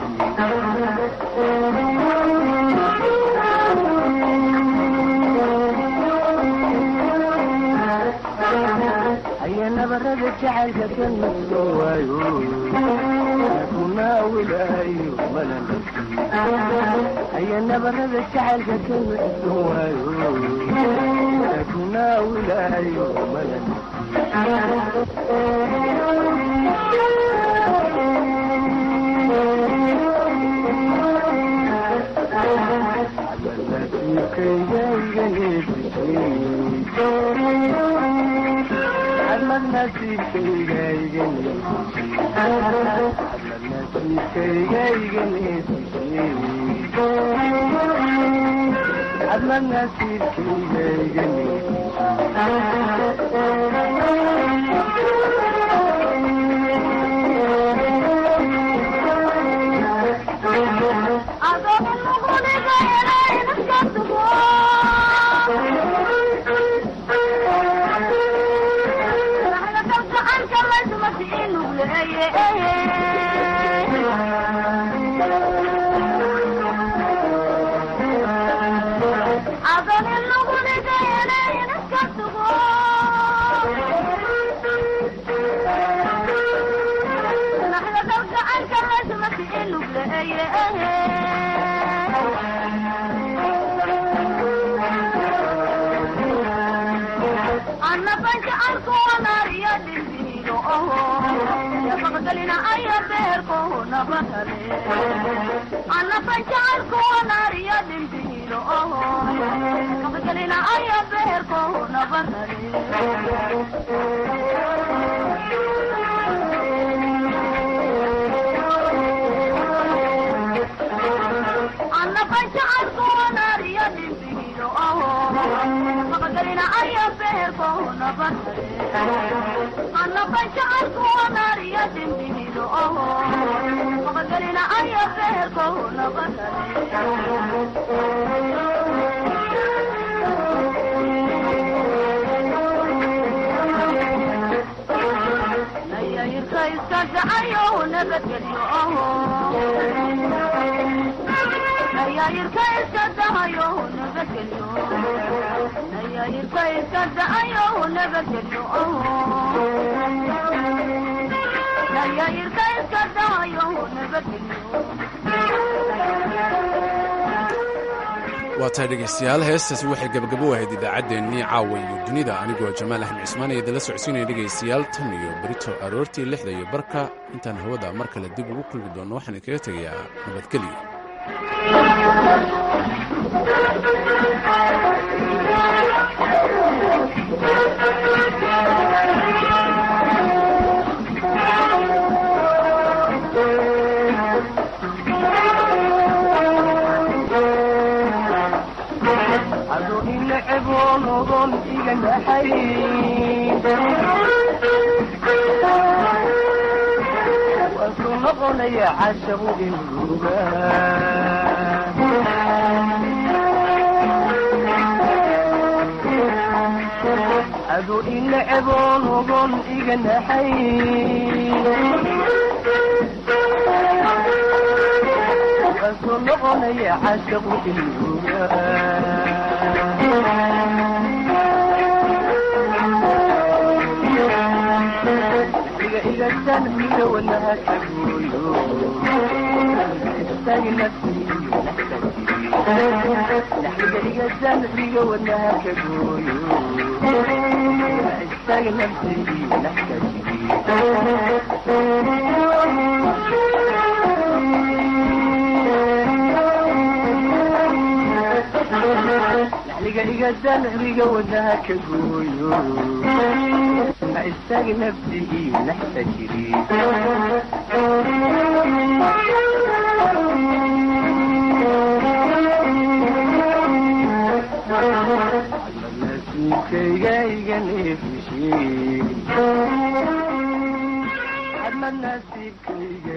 aya nabarada jacaylka ka nuxsan waayo yakumnaa wilaayo mana nafti aya nabarada jacaylka ka nuxsan waayo yakumnaa wilaayo mana waa tahay dhegaystayaal, heestaasi waxay gabagabo ahayd idaacaddeenii caawa iyo dunida. anigoo jamaal axmed cismaan ee idinla socodsiinaya dhegaystayaal tan iyo berito aroortii 6:00 intaan hawada mar kale dib ugu kulmi doonno waxaan idinkaga tegayaa nabadgelyo. noqon iga naxay wasu noqonaya cashabu inuga adu ila ebo noqon iga naxay wasu noqonaya cashabu inuga إذا ذنبي وانها تقولوا استاق نفسي لحقيقة ذنبي وانها تقولوا استاق نفسي لحقيقة ذنبي وانها تقولوا ما استاق نفسي نحتجري نسيبكيغا يغنيفشي عدنا نسيبكيغا